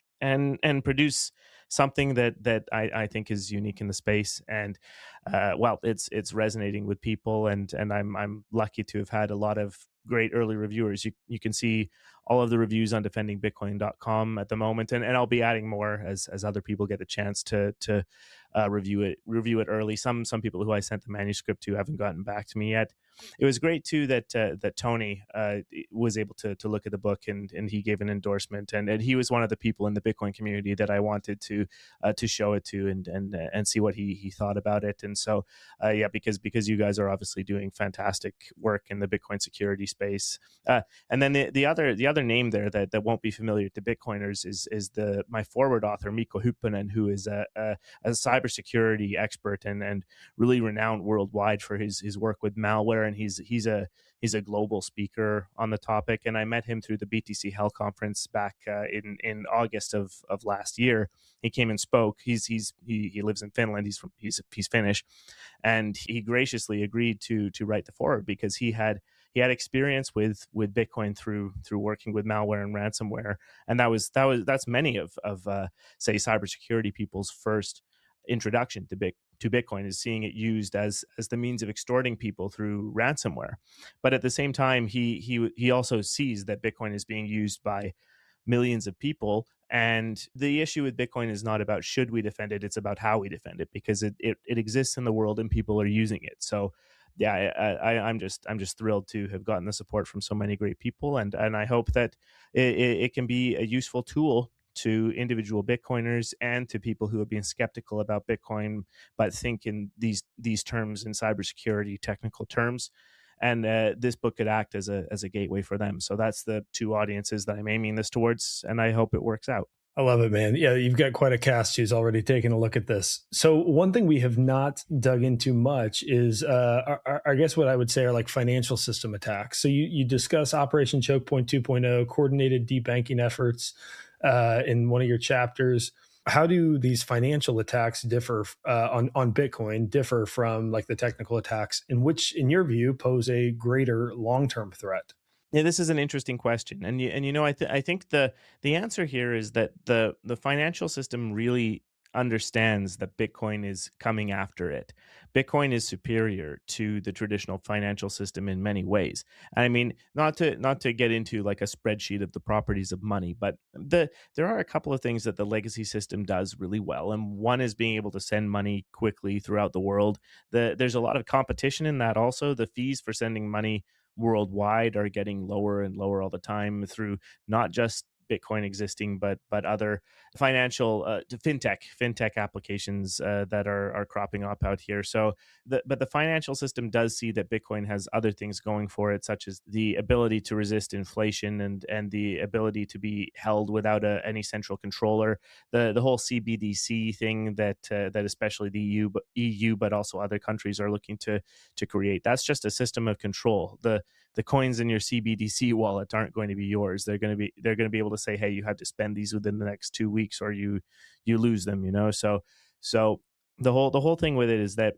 and and produce something that that I, I think is unique in the space. And uh, well, it's it's resonating with people, and and I'm I'm lucky to have had a lot of great early reviewers. You you can see all of the reviews on defending bitcoin dot com at the moment, and, and I'll be adding more as as other people get the chance to to uh, review it review it early. Some some people who I sent the manuscript to haven't gotten back to me yet. It was great too that uh, that Tony uh, was able to to look at the book, and and he gave an endorsement, and, and he was one of the people in the Bitcoin community that I wanted to uh, to show it to and and and see what he he thought about it. And so uh, yeah, because because you guys are obviously doing fantastic work in the Bitcoin security space. Uh, and then the, the other the other name there that, that won't be familiar to Bitcoiners is is the my forward author Mikko Hyppönen, who is a, a, a cybersecurity expert and and really renowned worldwide for his his work with malware, and he's he's a he's a global speaker on the topic. And I met him through the B T C Hell conference back uh, in in August of of last year. He came and spoke. He's he's he he lives in Finland. He's from he's he's Finnish, and he graciously agreed to to write the foreword because he had he had experience with with Bitcoin through through working with malware and ransomware, and that was that was that's many of of uh, say cybersecurity people's first introduction to Bitcoin to Bitcoin is seeing it used as as the means of extorting people through ransomware. But at the same time, he he he also sees that Bitcoin is being used by millions of people. And the issue with Bitcoin is not about should we defend it, it's about how we defend it, because it it, it exists in the world and people are using it. So yeah, I, I, I'm just I'm just thrilled to have gotten the support from so many great people, and and I hope that it, it can be a useful tool to individual Bitcoiners and to people who have been skeptical about Bitcoin, but think in these these terms, in cybersecurity technical terms. And uh, this book could act as a as a gateway for them. So that's the two audiences that I'm aiming this towards, and I hope it works out. I love it, man. Yeah, you've got quite a cast who's already taken a look at this. So one thing we have not dug into much is, uh, I, I guess what I would say are like financial system attacks. So you, you discuss Operation Choke Point two point oh, coordinated debanking efforts uh, in one of your chapters. How do these financial attacks differ uh, on, on Bitcoin, differ from like the technical attacks, and which, in your view, pose a greater long-term threat? Yeah, this is an interesting question, and you and you know, I th- I think the the answer here is that the the financial system really understands that Bitcoin is coming after it. Bitcoin is superior to the traditional financial system in many ways. I mean, not to not to get into like a spreadsheet of the properties of money, but the there are a couple of things that the legacy system does really well, and one is being able to send money quickly throughout the world. The, there's a lot of competition in that also. The fees for sending money worldwide are getting lower and lower all the time through not just Bitcoin existing, but but other financial uh, fintech fintech applications uh, that are are cropping up out here. So, the, but the financial system does see that Bitcoin has other things going for it, such as the ability to resist inflation and and the ability to be held without a, any central controller. The the whole C B D C thing that uh, that especially the E U, but E U, but also other countries are looking to to create. That's just a system of control. The the coins in your C B D C wallet aren't going to be yours. They're going to be they're going to be able to say, hey, you have to spend these within the next two weeks or you you lose them, you know. So so the whole the whole thing with it is that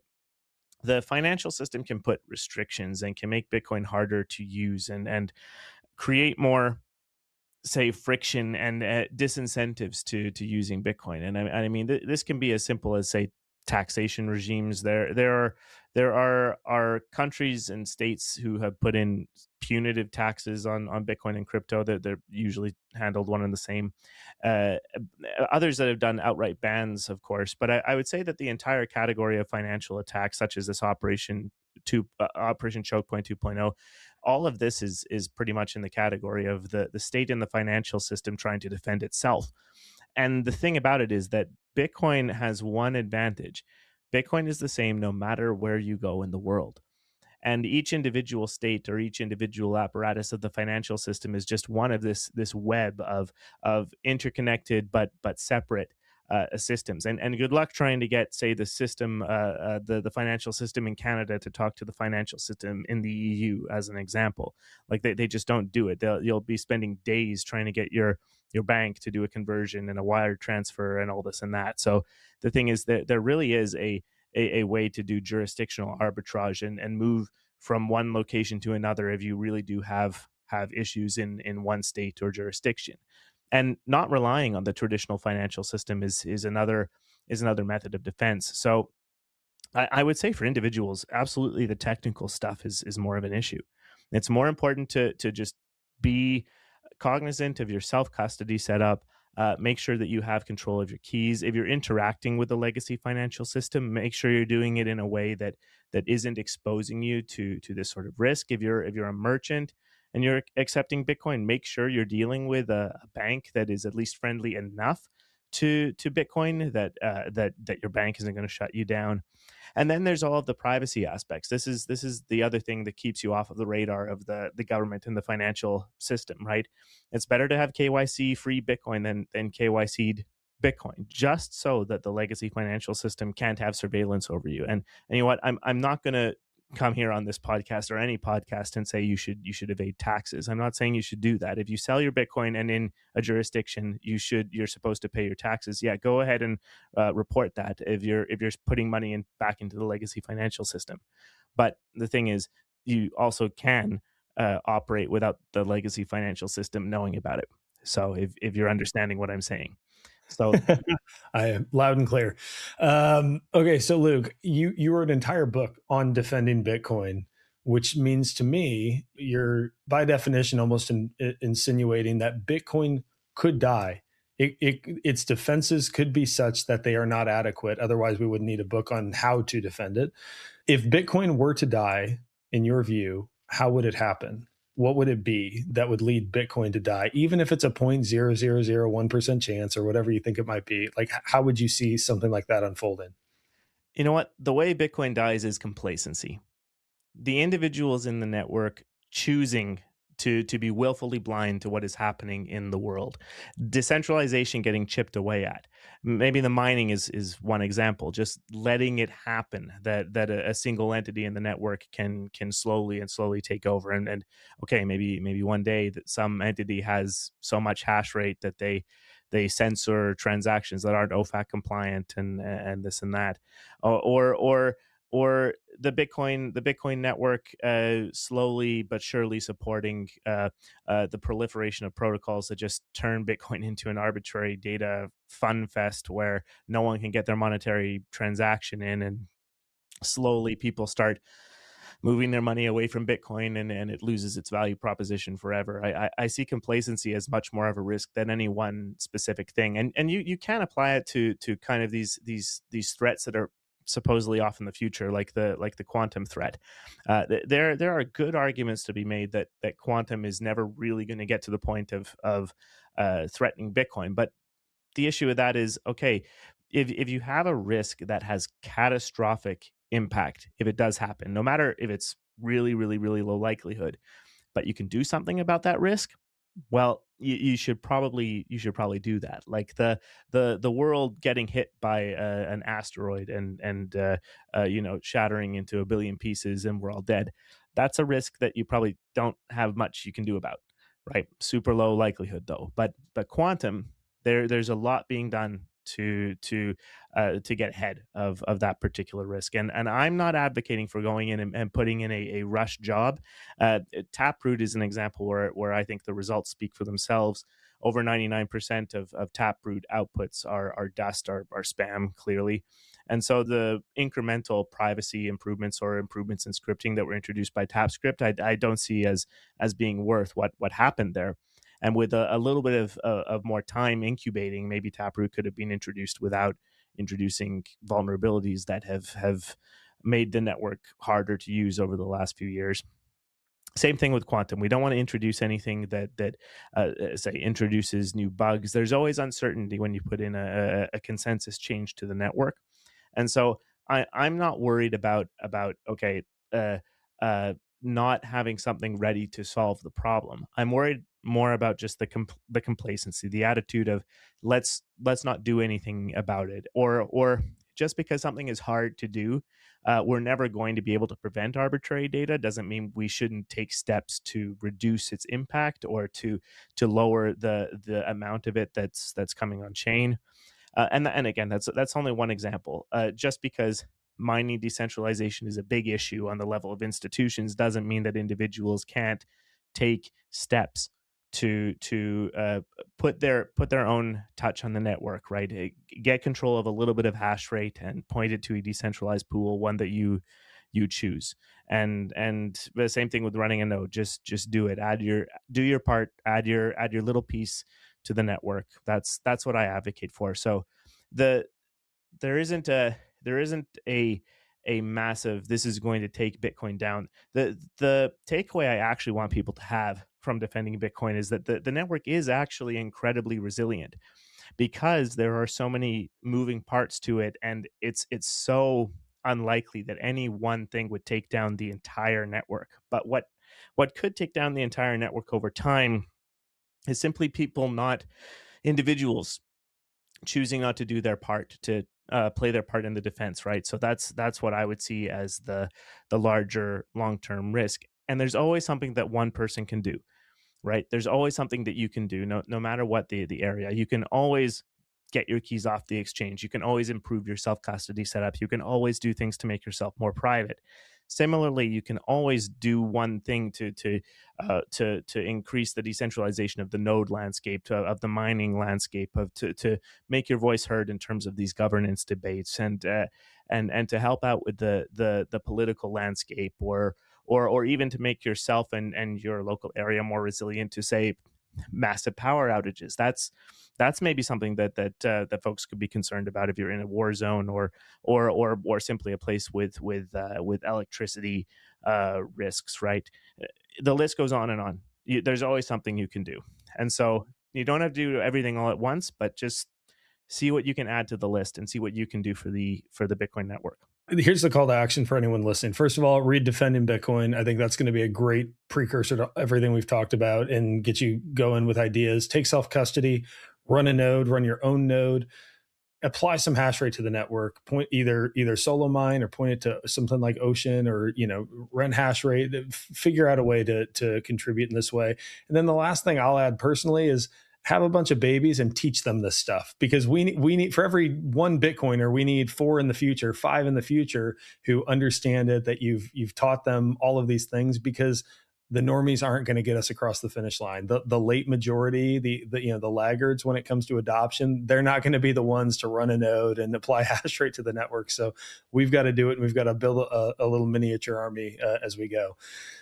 the financial system can put restrictions and can make Bitcoin harder to use and and create more say friction and uh, disincentives to to using Bitcoin. And I, I mean, th- this can be as simple as say taxation regimes. There there are there are are countries and states who have put in punitive taxes on on Bitcoin and crypto. That they're, they're usually handled one and the same. Uh, Others that have done outright bans, of course. But I, I would say that the entire category of financial attacks, such as this Operation Two uh, Operation Choke Point 2.0, all of this is is pretty much in the category of the the state and the financial system trying to defend itself. And the thing about it is that Bitcoin has one advantage. Bitcoin is the same no matter where you go in the world. And each individual state or each individual apparatus of the financial system is just one of this this web of of interconnected but but separate uh, systems. And and good luck trying to get, say, the system, uh, uh, the the financial system in Canada to talk to the financial system in the E U, as an example. Like they, they just don't do it. They'll You'll be spending days trying to get your your bank to do a conversion and a wire transfer and all this and that. So the thing is that there really is a a, a way to do jurisdictional arbitrage and, and move from one location to another if you really do have have issues in in one state or jurisdiction. And not relying on the traditional financial system is is another is another method of defense. So I, I would say for individuals, absolutely the technical stuff is is more of an issue. It's more important to to just be cognizant of your self custody setup. Uh, make sure that you have control of your keys. If you're interacting with the legacy financial system, make sure you're doing it in a way that that isn't exposing you to to this sort of risk. If you're if you're a merchant and you're accepting Bitcoin, make sure you're dealing with a, a bank that is at least friendly enough to to Bitcoin that uh, that that your bank isn't going to shut you down. And then there's all of the privacy aspects. This is this is the other thing that keeps you off of the radar of the the government and the financial system, right? It's better to have K Y C free Bitcoin than than K Y C'd Bitcoin, just so that the legacy financial system can't have surveillance over you. And and you know what? I'm I'm not going to come here on this podcast or any podcast and say you should you should evade taxes. I'm not saying you should do that. If you sell your Bitcoin and in a jurisdiction you should you're supposed to pay your taxes, yeah, go ahead and uh, report that if you're if you're putting money in back into the legacy financial system. But the thing is, you also can uh, operate without the legacy financial system knowing about it. So if if you're understanding what I'm saying. So I am loud and clear. Um, okay, so Luke, you you wrote an entire book on defending Bitcoin, which means to me you're by definition almost in, in, insinuating that Bitcoin could die. It, it, its defenses could be such that they are not adequate. Otherwise, we would need a book on how to defend it. If Bitcoin were to die, in your view, how would it happen? What would it be that would lead Bitcoin to die, even if it's a zero point zero zero zero one percent chance or whatever you think it might be? Like, how would you see something like that unfolding? you know what? The way Bitcoin dies is complacency. The individuals in the network choosing to to be willfully blind to what is happening in the world. Decentralization getting chipped away at. Maybe the mining is is one example. Just letting it happen that that a, a single entity in the network can can slowly and slowly take over. And and okay, maybe maybe one day that some entity has so much hash rate that they they censor transactions that aren't O F A C compliant and and this and that, or or or the Bitcoin the Bitcoin network uh, slowly but surely supporting uh, uh, the proliferation of protocols that just turn Bitcoin into an arbitrary data fun fest where no one can get their monetary transaction in, and slowly people start moving their money away from Bitcoin, and, and it loses its value proposition forever. I, I, I see complacency as much more of a risk than any one specific thing, and and you you can apply it to to kind of these these these threats that are supposedly off in the future, like the like the quantum threat. Uh, there there are good arguments to be made that that quantum is never really going to get to the point of of uh, threatening Bitcoin. But the issue with that is, okay, if if you have a risk that has catastrophic impact, if it does happen, no matter if it's really really really low likelihood, but you can do something about that risk, well, you, you should probably you should probably do that. Like the the the world getting hit by uh, an asteroid and and uh, uh, you know, shattering into a billion pieces and we're all dead. That's a risk that you probably don't have much you can do about, right? Super low likelihood though. But but quantum, there there's a lot being done to to uh, to get ahead of of that particular risk. And and I'm not advocating for going in and, and putting in a, a rush job. Uh, Taproot is an example where where I think the results speak for themselves. Over ninety-nine percent of, of Taproot outputs are are dust, are, are spam, clearly. And so the incremental privacy improvements or improvements in scripting that were introduced by TapScript, I, I don't see as as being worth what what happened there. And with a, a little bit of uh, of more time incubating, maybe Taproot could have been introduced without introducing vulnerabilities that have have made the network harder to use over the last few years. Same thing with Quantum. We don't want to introduce anything that that uh, say introduces new bugs. There's always uncertainty when you put in a, a consensus change to the network, and so I, I'm not worried about about okay, uh, uh, not having something ready to solve the problem. I'm worried more about just the compl- the complacency, the attitude of let's let's not do anything about it, or or just because something is hard to do, uh, we're never going to be able to prevent arbitrary data. Doesn't mean we shouldn't take steps to reduce its impact or to to lower the the amount of it that's that's coming on chain. Uh, and and again, that's that's only one example. Uh, just because mining decentralization is a big issue on the level of institutions doesn't mean that individuals can't take steps to to uh, put their put their own touch on the network, right? Uh, Get control of a little bit of hash rate and point it to a decentralized pool, one that you you choose. And and the same thing with running a node. Just just do it. Add your do your part. Add your add your little piece to the network. That's that's what I advocate for. So the there isn't a there isn't a a massive this is going to take Bitcoin down. The the takeaway I actually want people to have from defending Bitcoin is that the, the network is actually incredibly resilient because there are so many moving parts to it, and it's it's so unlikely that any one thing would take down the entire network. But what what could take down the entire network over time is simply people not individuals choosing not to do their part to uh, play their part in the defense, right? So that's that's what I would see as the the larger long term risk. And there's always something that one person can do, right? There's always something that you can do, no no matter what the the area. You can always get your keys off the exchange. You can always improve your self custody setup. You can always do things to make yourself more private. Similarly, you can always do one thing to to uh, to to increase the decentralization of the node landscape, to, of the mining landscape, of to to make your voice heard in terms of these governance debates, and uh, and and to help out with the the the political landscape, or or or even to make yourself and and your local area more resilient to, say, massive power outages. That's that's maybe something that that uh, that folks could be concerned about if you're in a war zone, or or or or simply a place with with uh, with electricity uh, risks. Right, the list goes on and on. You, there's always something you can do, and so you don't have to do everything all at once, but just see what you can add to the list and see what you can do for the for the Bitcoin network. Here's the call to action for anyone listening. First of all, read Defending Bitcoin. I think that's going to be a great precursor to everything we've talked about and get you going with ideas. Take self-custody, run a node, run your own node, apply some hash rate to the network, point either either solo mine or point it to something like Ocean, or, you know, run hash rate, figure out a way to, to contribute in this way. And then the last thing I'll add personally is have a bunch of babies and teach them this stuff, because we we need, for every one Bitcoiner, we need four in the future, five in the future who understand it, that you've you've taught them all of these things, because the normies aren't going to get us across the finish line. The the late majority, the, the you know the laggards when it comes to adoption, they're not going to be the ones to run a node and apply hash rate to the network. So we've got to do it, and we've got to build a, a little miniature army uh, as we go.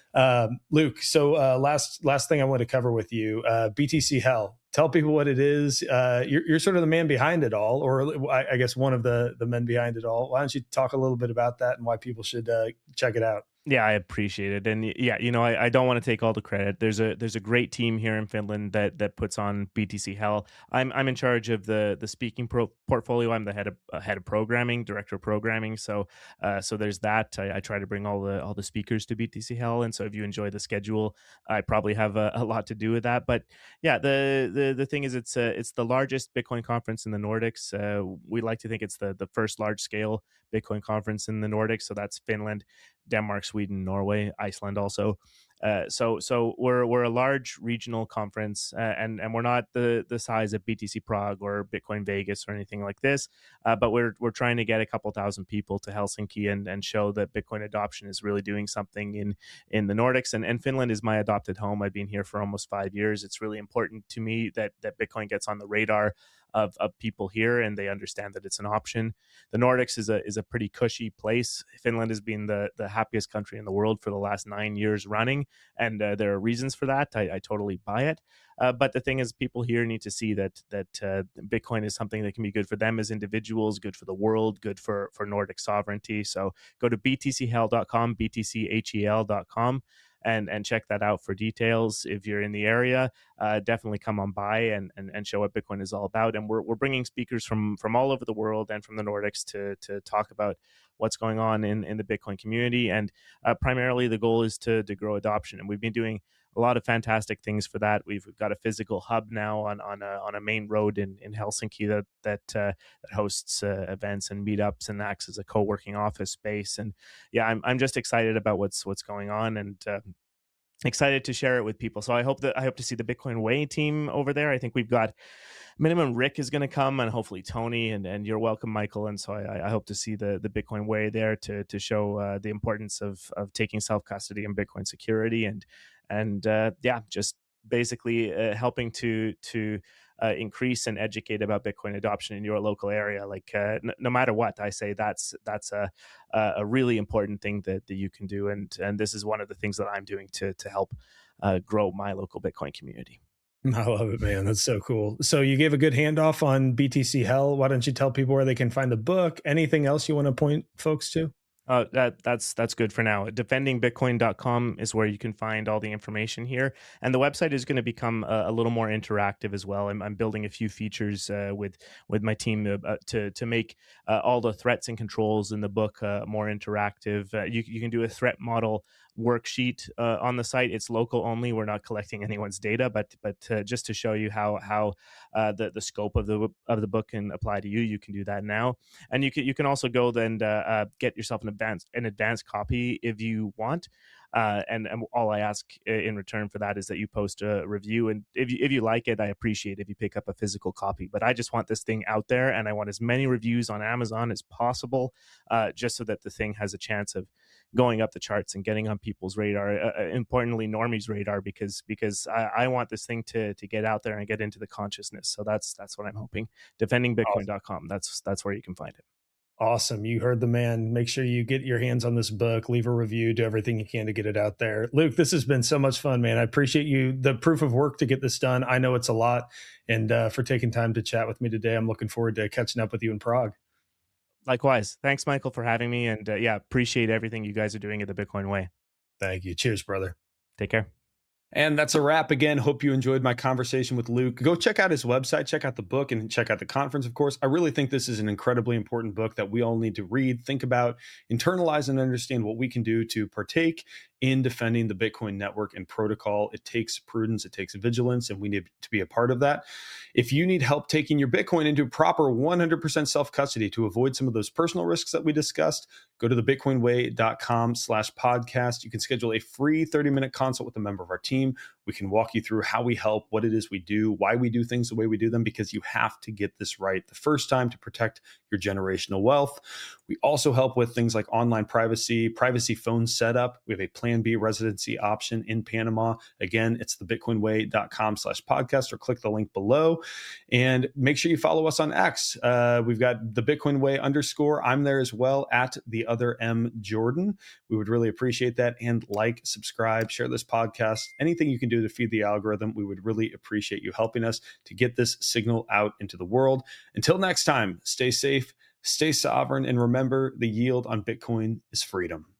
Um, Luke, so uh, last last thing I want to cover with you, uh, B T C Hell. Tell people what it is. Uh, you're, you're sort of the man behind it all, or I, I guess one of the the men behind it all. Why don't you talk a little bit about that and why people should uh, check it out? Yeah, I appreciate it, and yeah, you know, I, I don't want to take all the credit. There's a there's a great team here in Finland that that puts on B T C Hell. I'm I'm in charge of the the speaking pro- portfolio. I'm the head of uh, head of programming, director of programming. So uh, so there's that. I, I try to bring all the all the speakers to B T C Hell, and so if you enjoy the schedule, I probably have a, a lot to do with that. But yeah, the the the thing is, it's uh, it's the largest Bitcoin conference in the Nordics. Uh, we like to think it's the the first large scale Bitcoin conference in the Nordics. So that's Finland, Denmark, Sweden, Sweden, Norway, Iceland also. Uh, so so we're we're a large regional conference, uh, and and we're not the the size of B T C Prague or Bitcoin Vegas or anything like this, uh, but we're we're trying to get a couple thousand people to Helsinki and and show that Bitcoin adoption is really doing something in in the Nordics, and and Finland is my adopted home. I've been here for almost five years. It's really important to me that that Bitcoin gets on the radar of, of people here, and they understand that it's an option. The Nordics is a is a pretty cushy place. Finland has been the the happiest country in the world for the last nine years running, and uh, there are reasons for that. I, I totally buy it. Uh, but the thing is, people here need to see that that uh, Bitcoin is something that can be good for them as individuals, good for the world, good for for Nordic sovereignty. So go to b t c hel dot com, b t c hel dot com. And, and check that out for details. If you're in the area, uh, definitely come on by and, and, and show what Bitcoin is all about. And we're, we're bringing speakers from, from all over the world and from the Nordics to, to talk about what's going on in, in the Bitcoin community. And uh, primarily the goal is to, to grow adoption. And we've been doing a lot of fantastic things for that. We've, we've got a physical hub now on on a, on a main road in, in Helsinki that that, uh, that hosts uh, events and meetups and acts as a co-working office space. And yeah, I'm I'm just excited about what's what's going on, and uh, excited to share it with people. So I hope that I hope to see the Bitcoin Way team over there. I think we've got minimum Rick is going to come, and hopefully Tony, and, and you're welcome, Michael. And so I, I hope to see the, the Bitcoin Way there to to show uh, the importance of of taking self custody and Bitcoin security, and and uh, yeah, just basically uh, helping to to uh, increase and educate about Bitcoin adoption in your local area. Like uh, n- no matter what, I say that's that's a a really important thing that, that you can do, and and this is one of the things that I'm doing to to help uh, grow my local Bitcoin community. I love it, man. That's so cool. So you gave a good handoff on B T C Hel. Why don't you tell people where they can find the book? Anything else you want to point folks to? Uh, that that's that's good for now. defending bitcoin dot com is where you can find all the information here, and the website is going to become a, a little more interactive as well. I'm, I'm building a few features uh, with with my team uh, to to make uh, all the threats and controls in the book uh, more interactive. Uh, you you can do a threat model worksheet uh, on the site. It's local only. We're not collecting anyone's data, but but uh, just to show you how how uh, the the scope of the of the book can apply to you, you can do that now. And you can you can also go then uh, uh, get yourself an advanced an advanced copy if you want. Uh, and, and all I ask in return for that is that you post a review. And if you, if you like it, I appreciate if you pick up a physical copy. But I just want this thing out there, and I want as many reviews on Amazon as possible, uh, just so that the thing has a chance of going up the charts and getting on people's radar. Uh, importantly, normies' radar, because because I, I want this thing to to get out there and get into the consciousness. So that's that's what I'm hoping. defending bitcoin dot com. That's that's where you can find it. Awesome. You heard the man. Make sure you get your hands on this book, leave a review, do everything you can to get it out there. Luke, this has been so much fun, man. I appreciate you, the proof of work to get this done. I know it's a lot, and uh, for taking time to chat with me today. I'm looking forward to catching up with you in Prague. Likewise. Thanks, Michael, for having me. And uh, yeah, appreciate everything you guys are doing at the Bitcoin Way. Thank you. Cheers, brother. Take care. And that's a wrap again. Hope you enjoyed my conversation with Luke. Go check out his website, check out the book, and check out the conference, of course. I really think this is an incredibly important book that we all need to read, think about, internalize, and understand what we can do to partake in defending the Bitcoin network and protocol. It takes prudence, it takes vigilance, and we need to be a part of that. If you need help taking your Bitcoin into proper one hundred percent self-custody to avoid some of those personal risks that we discussed, go to the bitcoin way dot com slash podcast. You can schedule a free thirty minute consult with a member of our team. We can walk you through how we help, what it is we do, why we do things the way we do them, because you have to get this right the first time to protect your generational wealth. We also help with things like online privacy, privacy phone setup. We have a Plan B residency option in Panama. Again, it's the bitcoin way dot com slash podcast, or click the link below. And make sure you follow us on X. Uh, we've got the Bitcoin Way underscore. I'm there as well, at the other M Jordan. We would really appreciate that. And like, subscribe, share this podcast, anything you can do to feed the algorithm. We would really appreciate you helping us to get this signal out into the world. Until next time, stay safe, stay sovereign, and remember, the yield on Bitcoin is freedom.